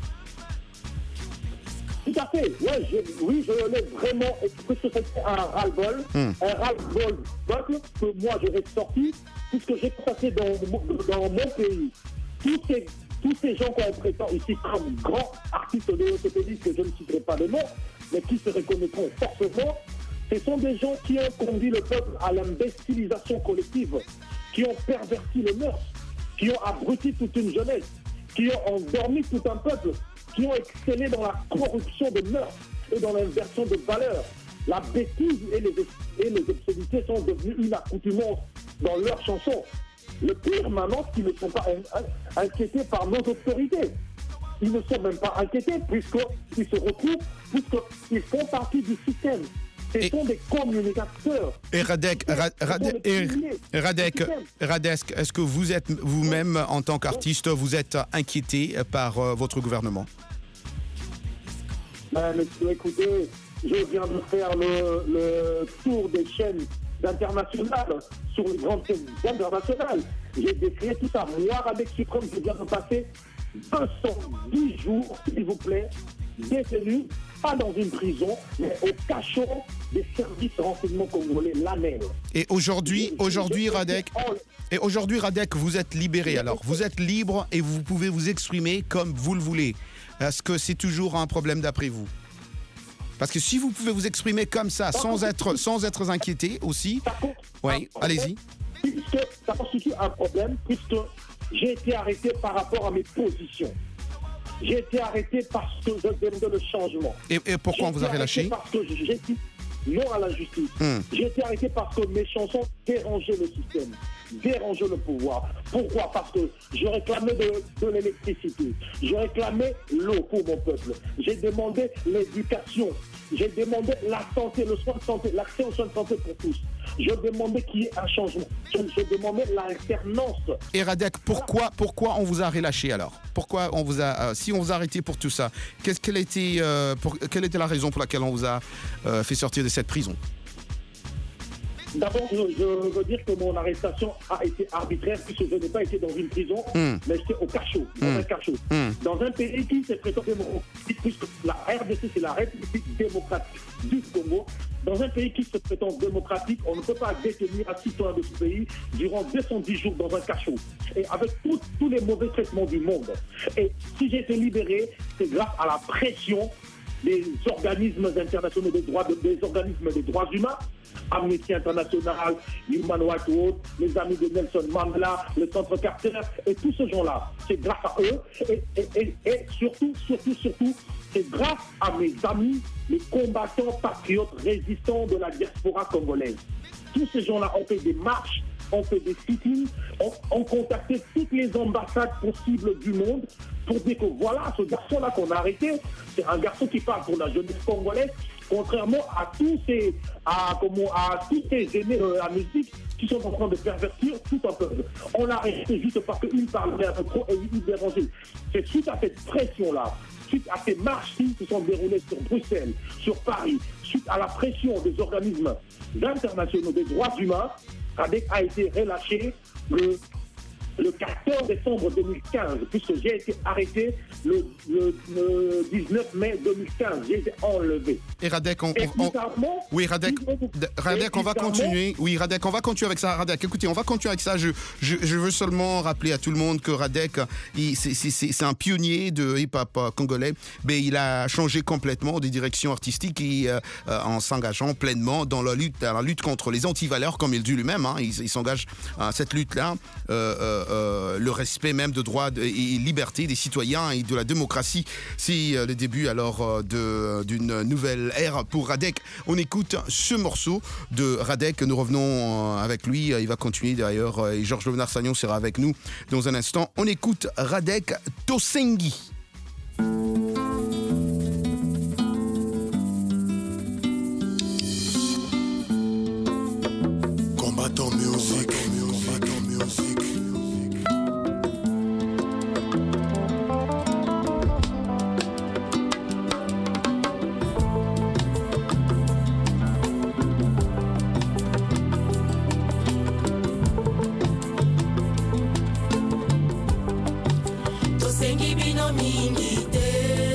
U: Tout à fait. Ouais, je, oui, je l'ai vraiment, parce que c'était un ras-le-bol, mm. un ras-le-bol que moi j'aurais sorti, puisque j'ai constaté dans, dans mon pays. Tous ces, tous ces gens qu'on prétend ici comme grands artistes néo-orthopédistes, que je ne citerai pas de nom, mais qui se reconnaîtront forcément, ce sont des gens qui ont conduit le peuple à l'imbécilisation collective, qui ont perverti le mœurs, qui ont abruti toute une jeunesse, qui ont endormi tout un peuple, qui ont excellé dans la corruption de mœurs et dans l'inversion de valeurs. La bêtise et les, et les obscénités sont devenues une accoutumance dans leurs chansons. Le pire maintenant, c'est qu'ils ne sont pas in- inquiétés par nos autorités. Ils ne sont même pas inquiétés puisqu'ils se retrouvent, puisqu'ils font partie du système. Ce et, sont des communicateurs.
B: Et Radek, Ra, Radek, et Radek, Radek, est-ce que vous êtes vous-même, en tant qu'artiste, vous êtes inquiété par euh, votre gouvernement?
U: Ben, monsieur, écoutez, je viens de faire le, le tour des chaînes internationales, sur les grandes chaînes internationales. J'ai décrié tout ça. Moi, Radek Suprême, je viens de passer deux cent dix jours, s'il vous plaît, détenu, pas dans une prison, mais au cachot des services renseignements congolais, l'A N E L.
B: Et aujourd'hui, aujourd'hui, Radek, et aujourd'hui, Radek, vous êtes libéré. Alors, vous êtes libre et vous pouvez vous exprimer comme vous le voulez. Est-ce que c'est toujours un problème d'après vous? Parce que si vous pouvez vous exprimer comme ça, sans être, sans être inquiété aussi, oui, allez-y.
U: Puisque ça constitue un problème, puisque j'ai été arrêté par rapport à mes positions. J'ai été arrêté parce que je demandais le changement.
B: Et, et pourquoi on vous a relâché?
U: Parce que j'ai dit non à la justice. Mm. J'ai été arrêté parce que mes chansons dérangeaient le système, dérangeaient le pouvoir. Pourquoi? Parce que je réclamais de, de l'électricité, je réclamais l'eau pour mon peuple, j'ai demandé l'éducation, j'ai demandé la santé, le soin de santé, l'accès aux soins de santé pour tous. Je demandais qu'il y ait un changement. Je, je demandais l'alternance.
B: Et Radek, pourquoi, pourquoi on vous a relâché alors? Pourquoi on vous a, euh, si on vous a arrêté pour tout ça, qu'est-ce quelle était, euh, pour, quelle était la raison pour laquelle on vous a euh, fait sortir de cette prison?
U: D'abord, je, je veux dire que mon arrestation a été arbitraire puisque je n'ai pas été dans une prison, mm. mais j'étais au cachot, dans mm. un cachot. Mm. Dans un pays qui se prétend démocratique, puisque la R D C, c'est la République démocratique du Congo. Dans un pays qui se prétend démocratique, on ne peut pas détenir un citoyen de ce pays durant deux cent dix jours dans un cachot. Et avec tout, tous les mauvais traitements du monde. Et si j'ai été libéré, c'est grâce à la pression des organismes internationaux des droits, de, des organismes des droits humains, Amnesty International, Human Rights Watch, les amis de Nelson Mandela, le Centre Carter et tous ces gens-là. C'est grâce à eux et, et, et, et surtout, surtout, surtout, c'est grâce à mes amis, les combattants patriotes résistants de la diaspora congolaise. Tous ces gens-là ont fait des marches, ont fait des sit-ins, ont, ont contacté toutes les ambassades possibles du monde pour dire que voilà, ce garçon-là qu'on a arrêté, c'est un garçon qui parle pour la jeunesse congolaise, contrairement à tous ces, à, comment, à tous ces aînés de la musique qui sont en train de pervertir tout un peuple. On l'a arrêté juste parce qu'il parlait un peu trop et il dérangeait. C'est suite à cette pression-là, suite à ces marches qui se sont déroulées sur Bruxelles, sur Paris, suite à la pression des organismes internationaux des droits humains, Radek a été relâché le, le quatorze décembre deux mille quinze, puisque j'ai été arrêté le, le, le dix-neuf mai deux mille quinze. J'ai été enlevé.
B: Et Radek, on, on, on... oui, Radek, Radek, on va continuer. Oui, Radek, on va continuer avec ça. Radek, écoutez, on va continuer avec ça. Je, je, je veux seulement rappeler à tout le monde que Radek, c'est un pionnier de hip-hop congolais, mais il a changé complètement de direction artistique et, euh, en s'engageant pleinement dans la lutte, dans la lutte contre les antivaleurs, comme il dit lui-même. Hein, il il s'engage à cette lutte-là, euh, euh, le respect même de droits et libertés des citoyens et de la démocratie. C'est le début alors d'une nouvelle ère pour Radek. On écoute ce morceau de Radek. Nous revenons avec lui. Il va continuer d'ailleurs. Et Georges Leonard Sagnon sera avec nous dans un instant. On écoute Radek Tosengi.
T: Combattant musique, combattant musique.
I: Tosengi bino mingi te,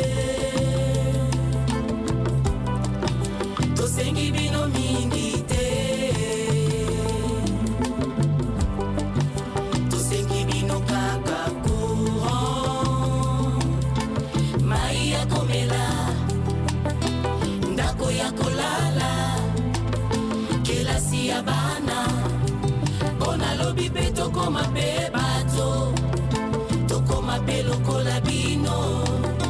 I: tosengi bino mingi te. Bana bona lobi pe tokoma pe bato tokoma pe lokola bino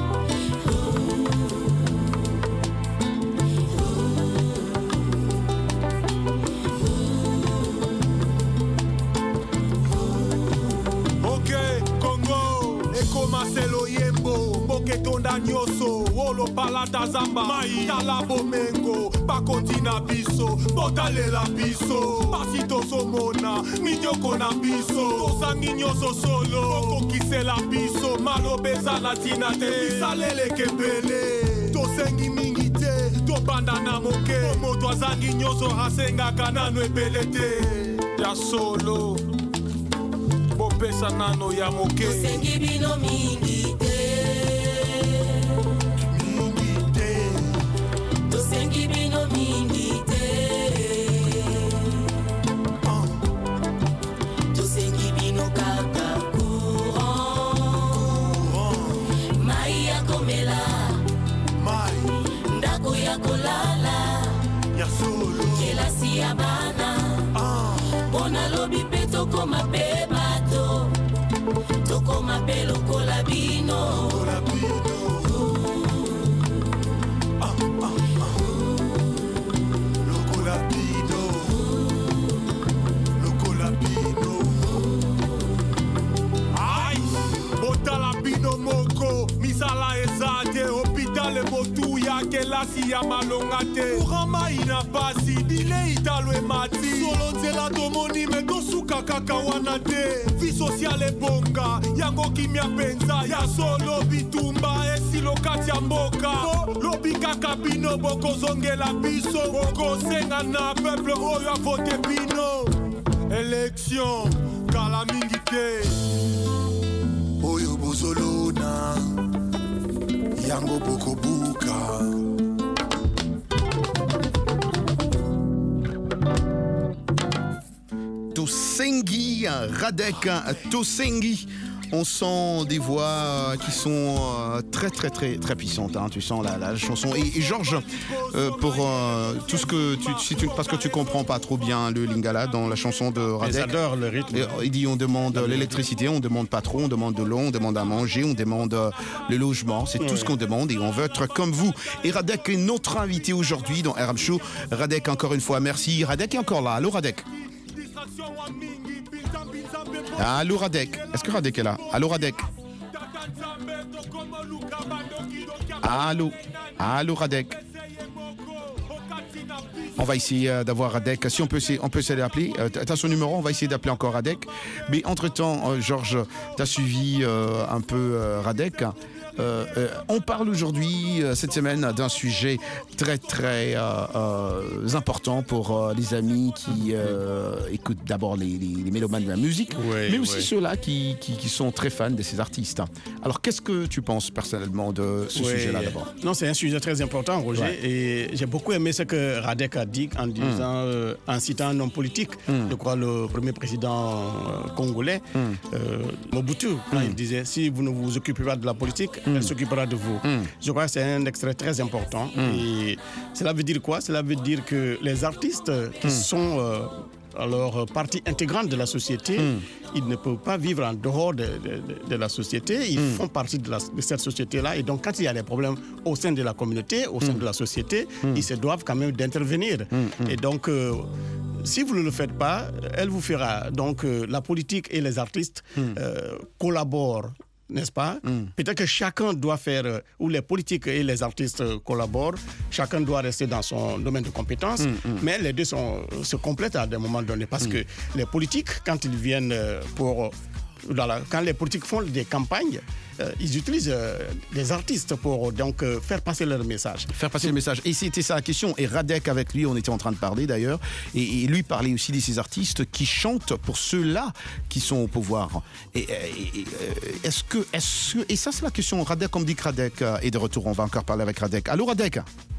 T: Ok, Congo ekoma selo yembo mboke tonda nyoso wolo palata zamba mai tala bomengo bakontina biso botalela biso pasito somona minyoko na biso tosangi nyoso solo okokisela biso malobeza na tina te bisalele kebele tosengi mingi te tobanda na moke moto azangi nyoso asengaka nano ebele te ya solo bopesa nano ya moke
I: tosengi bino mingi te tosengi bino mingi te uh. tosengi bino kaka courant uh. mai ya komela mai ndako ya kolala ya solo kelasi ya bana uh. bona lobi pe tokoma pe bato tokoma pe lokola bino
T: Moko misala ezate hôpital motu ya makela si ya malonga te urama ina pasi bile italo e mati solo nzela tomoni me tosuka kaka wana te vie sociale ebonga yango kimia penza ya solo bitumba esilo kati ya mboka lobi kaka bino bokozongela biso bokosenga na peuple oyo avote bino élection kala mingi te oyo bozolona yango bokobuka
B: Tosengi, Radek Tosengi. On sent des voix qui sont très très très très puissantes. Hein. Tu sens la, la chanson. Et, et Georges, euh, pour euh, tout ce que tu, si tu, parce que tu comprends pas trop bien le lingala dans la chanson de Radek.
C: J'adore le rythme.
B: Il dit on demande l'électricité, on demande pas trop, on demande de l'eau, on demande à manger, on demande le logement. C'est tout ce qu'on demande et on veut être comme vous. Et Radek est notre invité aujourd'hui dans R M Show. Radek, encore une fois, merci. Radek est encore là. Allô Radek. Allô Radek, est-ce que Radek est là? Allô Radek. Allô, allô Radek. On va essayer d'avoir Radek. Si on peut, on peut essayer d'appeler. Euh, tu as son numéro, on va essayer d'appeler encore Radek. Mais entre-temps, euh, Georges, tu as suivi euh, un peu euh, Radek. Euh, euh, on parle aujourd'hui, euh, cette semaine, d'un sujet très très euh, euh, important pour euh, les amis qui euh, écoutent d'abord les, les, les mélomanes de la musique,
C: oui,
B: mais aussi
C: oui.
B: ceux-là qui, qui, qui sont très fans de ces artistes. Alors qu'est-ce que tu penses personnellement de ce
C: oui.
B: sujet-là d'abord?
C: Non, c'est un sujet très important, Roger, ouais. et j'ai beaucoup aimé ce que Radek a dit en disant, mm. euh, en citant un homme politique, mm. je crois le premier président euh, congolais, mm. euh, Mobutu, quand mm. il disait, si vous ne vous occupez pas de la politique, mm. elle s'occupera de vous. Mm. Je crois que c'est un extrait très important. Mm. Et cela veut dire quoi? Cela veut dire que les artistes qui mm. sont euh, alors partie intégrante de la société, mm. ils ne peuvent pas vivre en dehors de, de, de la société. Ils mm. font partie de, la, de cette société-là. Et donc, quand il y a des problèmes au sein de la communauté, au sein mm. de la société, mm. ils se doivent quand même d'intervenir. Mm. Et donc, euh, si vous ne le faites pas, elle vous fera. Donc, euh, la politique et les artistes mm. euh, collaborent. N'est-ce pas? Mm. Peut-être que chacun doit faire, euh, ou les politiques et les artistes euh, collaborent, chacun doit rester dans son domaine de compétences, mm, mm. mais les deux sont, se complètent à des moments donnés. Parce mm. que les politiques, quand ils viennent euh, pour... Euh, Voilà, quand les politiques font des campagnes, euh, ils utilisent euh, des artistes pour donc euh, faire passer leur message.
B: Faire passer le message. Et c'était ça la question. Et Radek, avec lui, on était en train de parler d'ailleurs. Et, et lui parlait aussi de ces artistes qui chantent pour ceux-là qui sont au pouvoir. Et, et, et est-ce que, est-ce que, et ça c'est la question. Radek, on me dit que Radek est de retour. On va encore parler avec Radek. Allô Radek?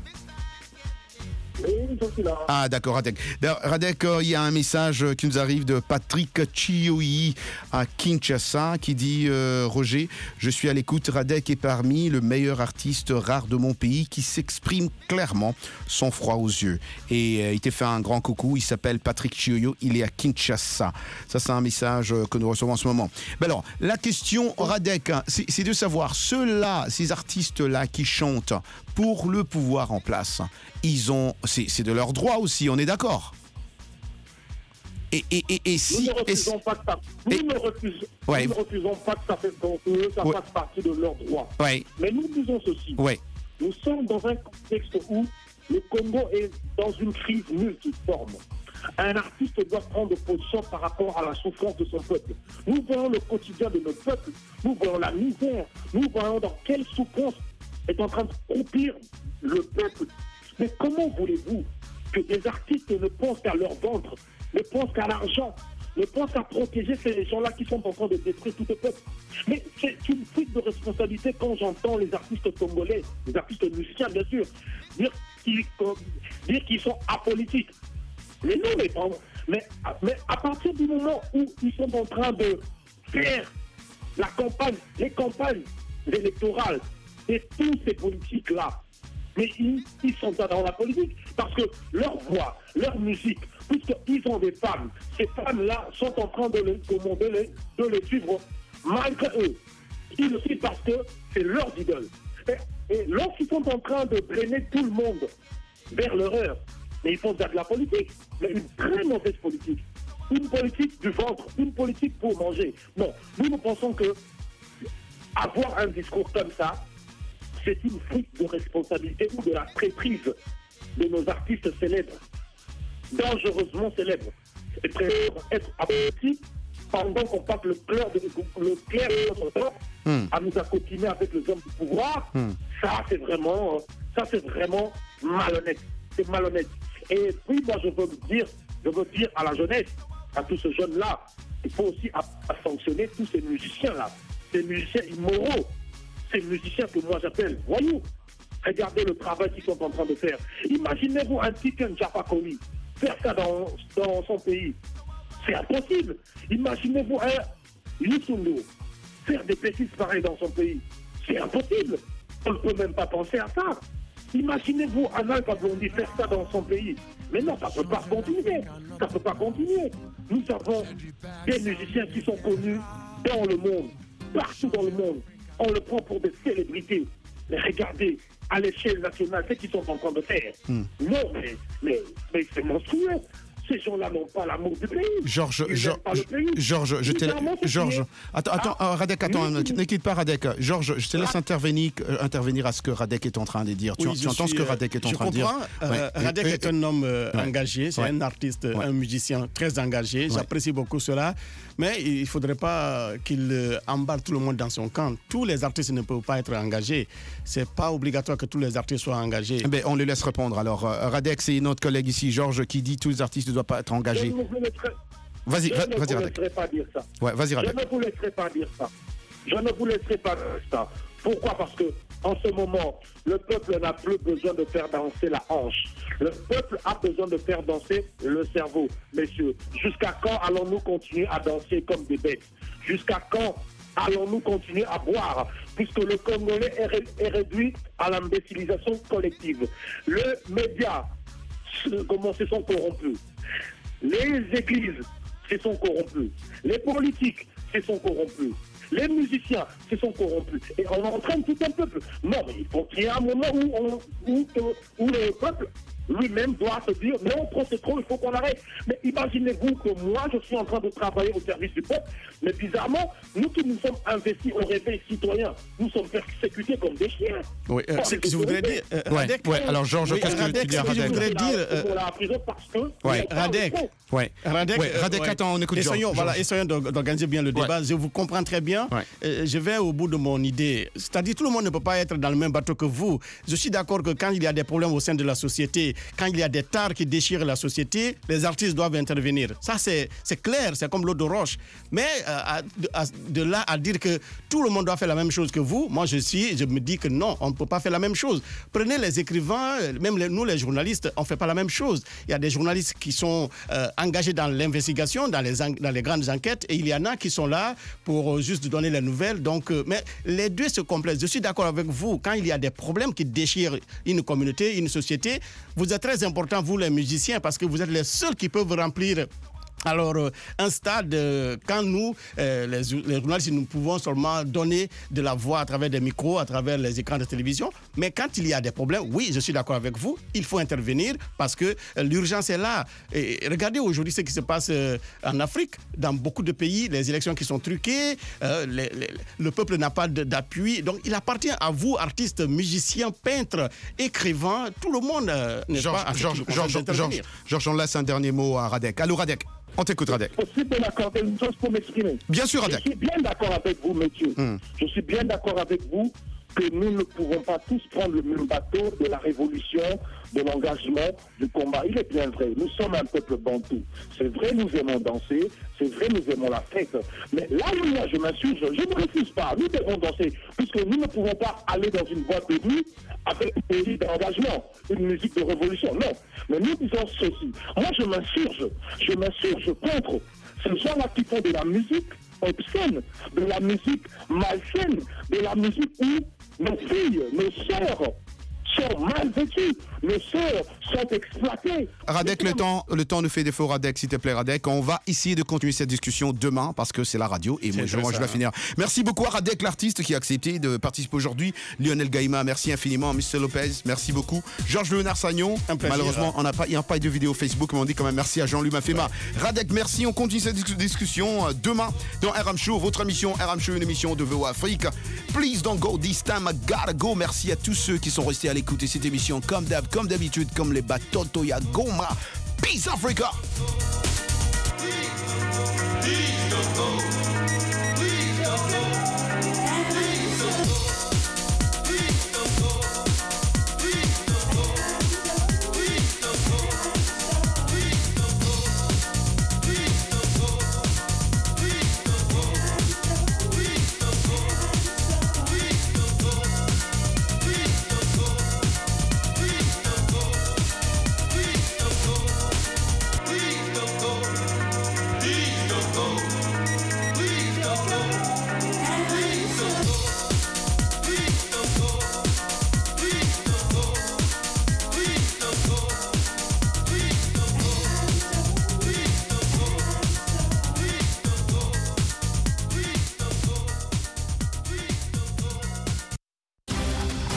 B: Ah d'accord Radek. Radek, il y a un message qui nous arrive de Patrick Chioui à Kinshasa qui dit euh, Roger, je suis à l'écoute. Radek est parmi le meilleur artiste rare de mon pays qui s'exprime clairement sans froid aux yeux. Et euh, il t'a fait un grand coucou. Il s'appelle Patrick Chioui. Il est à Kinshasa. Ça c'est un message que nous recevons en ce moment. Ben alors la question Radek, c'est, c'est de savoir ceux-là, ces artistes-là qui chantent pour le pouvoir en place. Ils ont, c'est, c'est de leur droit aussi, on est d'accord. Et, et, et, et si,
U: nous ne refusons,
B: et,
U: pas, que ça, nous
B: et,
U: ne refusons,
B: ouais.
U: nous ne refusons pas que ça, fait, que ça ouais. fasse partie de leur droit.
B: Ouais.
U: Mais nous disons ceci.
B: Ouais.
U: Nous sommes dans un contexte où le Congo est dans une crise multiforme. Un artiste doit prendre position par rapport à la souffrance de son peuple. Nous voyons le quotidien de notre peuple. Nous voyons la misère. Nous voyons dans quelle souffrance est en train de croupir le peuple. Mais comment voulez-vous que des artistes ne pensent qu'à leur ventre, ne pensent qu'à l'argent, ne pensent qu'à protéger ces gens-là qui sont en train de détruire tout le peuple? Mais c'est une fuite de responsabilité quand j'entends les artistes congolais, les artistes musiciens bien sûr, dire qu'ils, dire qu'ils sont apolitiques. Mais non, mais, mais, mais à partir du moment où ils sont en train de faire la campagne, les campagnes électorales et tous ces politiques-là, mais ils, ils sont pas dans la politique parce que leur voix, leur musique, puisqu'ils ont des femmes, ces femmes-là sont en train de les commander, les, de les suivre malgré eux. Ils le suivent parce que c'est leur idole. Et, et lorsqu'ils sont en train de drainer tout le monde vers l'horreur, mais ils font de la politique, mais une très mauvaise politique. Une politique du ventre, une politique pour manger. Non, nous nous pensons que avoir un discours comme ça, c'est une fuite de responsabilité ou de la traîtrise de nos artistes célèbres, dangereusement célèbres, et préfèrent être abrutis pendant qu'on passe le clair de, le clair de notre temps mm. à nous accoquiner avec les hommes du pouvoir. Mm. Ça, c'est vraiment, ça, c'est vraiment malhonnête. C'est malhonnête. Et puis, moi, je veux dire, je veux dire à la jeunesse, à tous ces jeunes-là, il faut aussi à, à sanctionner tous ces musiciens-là, ces musiciens immoraux, ces musiciens que moi j'appelle voyous. Regardez le travail qu'ils sont en train de faire. Imaginez-vous un Tiken Jah Fakoly faire ça dans, dans son pays. C'est impossible. Imaginez-vous un Youssou N'Dour faire des bêtises pareilles dans son pays. C'est impossible. On ne peut même pas penser à ça. Imaginez-vous un Alpha Blondy faire ça dans son pays. Mais non, ça ne peut pas continuer. Ça ne peut pas continuer. Nous avons des musiciens qui sont connus dans le monde, partout dans le monde. On le prend pour des célébrités. Mais regardez, à l'échelle nationale, ce qu'ils sont en train de faire. Mm. Non, mais, mais, mais c'est monstrueux. Ces gens-là n'ont pas l'amour du pays.
B: Georges, Georges, je te Georges, attends, attends, ah, Radek, attends, oui, ne quitte pas Radek. Georges, je te laisse ah. intervenir, euh, intervenir à ce que Radek est en train de dire. Oui, tu, tu entends suis, ce que Radek est en train de dire.
C: Euh, ouais. Radek est un homme euh, ouais. engagé, c'est ouais. un artiste, ouais. un musicien très engagé. Ouais. J'apprécie beaucoup cela. Mais il ne faudrait pas qu'il euh, embarque tout le monde dans son camp. Tous les artistes ne peuvent pas être engagés. Ce n'est pas obligatoire que tous les artistes soient engagés.
B: Ben, on le laisse répondre. Alors, euh, Radek, c'est notre collègue ici, Georges, qui dit que tous les artistes ne doivent pas être engagés. Vas-y, vas-y, Radek.
U: Je ne vous laisserai pas dire ça.
B: Ouais, vas-y, Radek.
U: Je ne vous laisserai pas dire ça. Je ne vous laisserai pas dire ça. Pourquoi? Parce que en ce moment, le peuple n'a plus besoin de faire danser la hanche. Le peuple a besoin de faire danser le cerveau. Messieurs, jusqu'à quand allons-nous continuer à danser comme des bêtes? Jusqu'à quand allons-nous continuer à boire? Puisque le Congolais est, ré est réduit à l'imbécilisation collective. Les médias, comment se sont corrompus. Les églises se sont corrompus. Les politiques se sont corrompus. Les musiciens se sont corrompus. Et on entraîne tout un peuple. Non, mais il faut qu'il y ait un moment où, on, où, où le peuple lui-même doit se dire non, trop c'est trop, il faut qu'on arrête. Mais imaginez-vous que moi, je suis en train de travailler au service du peuple, mais bizarrement, nous qui nous sommes investis au réveil citoyen, nous sommes persécutés comme des chiens.
C: Oui, euh, c'est ce que je voudrais dire. Euh,
B: ouais, Radek, ouais, alors Georges, oui, qu'est-ce que tu dis à Radek?
C: Je voudrais dire. Euh,
U: parce que
C: ouais, Radek.
B: Ouais.
C: Radek,
B: ouais, Radek
C: ouais.
B: attends, on écoute
C: essayons,
B: Georges.
C: Voilà, essayons d'organiser bien le débat. Ouais. Je vous comprends très bien. Ouais. Euh, je vais au bout de mon idée. C'est-à-dire, tout le monde ne peut pas être dans le même bateau que vous. Je suis d'accord que quand il y a des problèmes au sein de la société, quand il y a des tares qui déchirent la société, les artistes doivent intervenir. Ça, c'est clair, c'est comme l'eau de roche. Mais euh, à, à, de là à dire que tout le monde doit faire la même chose que vous, moi, je suis, je me dis que non, on ne peut pas faire la même chose. Prenez les écrivains, même les, nous, les journalistes, on ne fait pas la même chose. Il y a des journalistes qui sont euh, engagés dans l'investigation, dans les, dans les grandes enquêtes, et il y en a qui sont là pour euh, juste donner les nouvelles. Donc, euh, mais les deux se complètent. Je suis d'accord avec vous. Quand il y a des problèmes qui déchirent une communauté, une société, vous êtes très important, vous les musiciens, parce que vous êtes les seuls qui peuvent remplir alors euh, un stade euh, quand nous, euh, les, les journalistes, nous pouvons seulement donner de la voix à travers des micros, à travers les écrans de télévision. Mais quand il y a des problèmes, oui, je suis d'accord avec vous, il faut intervenir parce que euh, l'urgence est là. Et regardez aujourd'hui ce qui se passe euh, en Afrique, dans beaucoup de pays, les élections qui sont truquées, euh, les, les, le peuple n'a pas d'appui. Donc il appartient à vous, artistes, musiciens, peintres, écrivains, tout le monde, euh, n'est-ce pas,
B: Georges, Georges, Georges, Georges, on laisse un dernier mot à Radek. Allô, Radek. On t'écoute, Radek.
U: C'est possible de m'accorder une chose pour m'exprimer.
B: Bien sûr, Radek.
U: Je suis bien d'accord avec vous, monsieur. Mm. Je suis bien d'accord avec vous que nous ne pouvons pas tous prendre le même bateau de la révolution, de l'engagement, du combat. Il est bien vrai, nous sommes un peuple bantou. C'est vrai, nous aimons danser, c'est vrai, nous aimons la fête. Mais là où moi je m'insurge, je ne refuse pas. Nous devons danser, puisque nous ne pouvons pas aller dans une boîte de nuit avec une musique d'engagement, une musique de révolution. Non, mais nous disons ceci. Moi je m'insurge, je m'insurge contre ces gens-là qui font de la musique obscène, de la musique malsaine, de la musique où nos filles, nos sœurs sont mal vêtus, les sœurs sont exploitées.
B: Radek, le temps, le temps nous fait défaut, Radek, s'il te plaît, Radek. On va essayer de continuer cette discussion demain parce que c'est la radio et moi, je, moi je dois finir. Merci beaucoup à Radek, l'artiste qui a accepté de participer aujourd'hui. Lionel Gaïma, merci infiniment. mister Lopez, merci beaucoup. Georges Léonard Sagnon, malheureusement, on n'a pas, il n'y a pas de vidéo Facebook, mais on dit quand même merci à Jean-Louis Mafema. Ouais. Radek, merci. On continue cette discussion demain dans R M Show, votre émission R M Show, une émission de V O Afrique. Please don't go this time, I gotta go. Merci à tous ceux qui sont restés à l'écouter cette émission comme d'hab, comme d'habitude, comme les Batoto ya Goma. Peace Africa. Please don't go.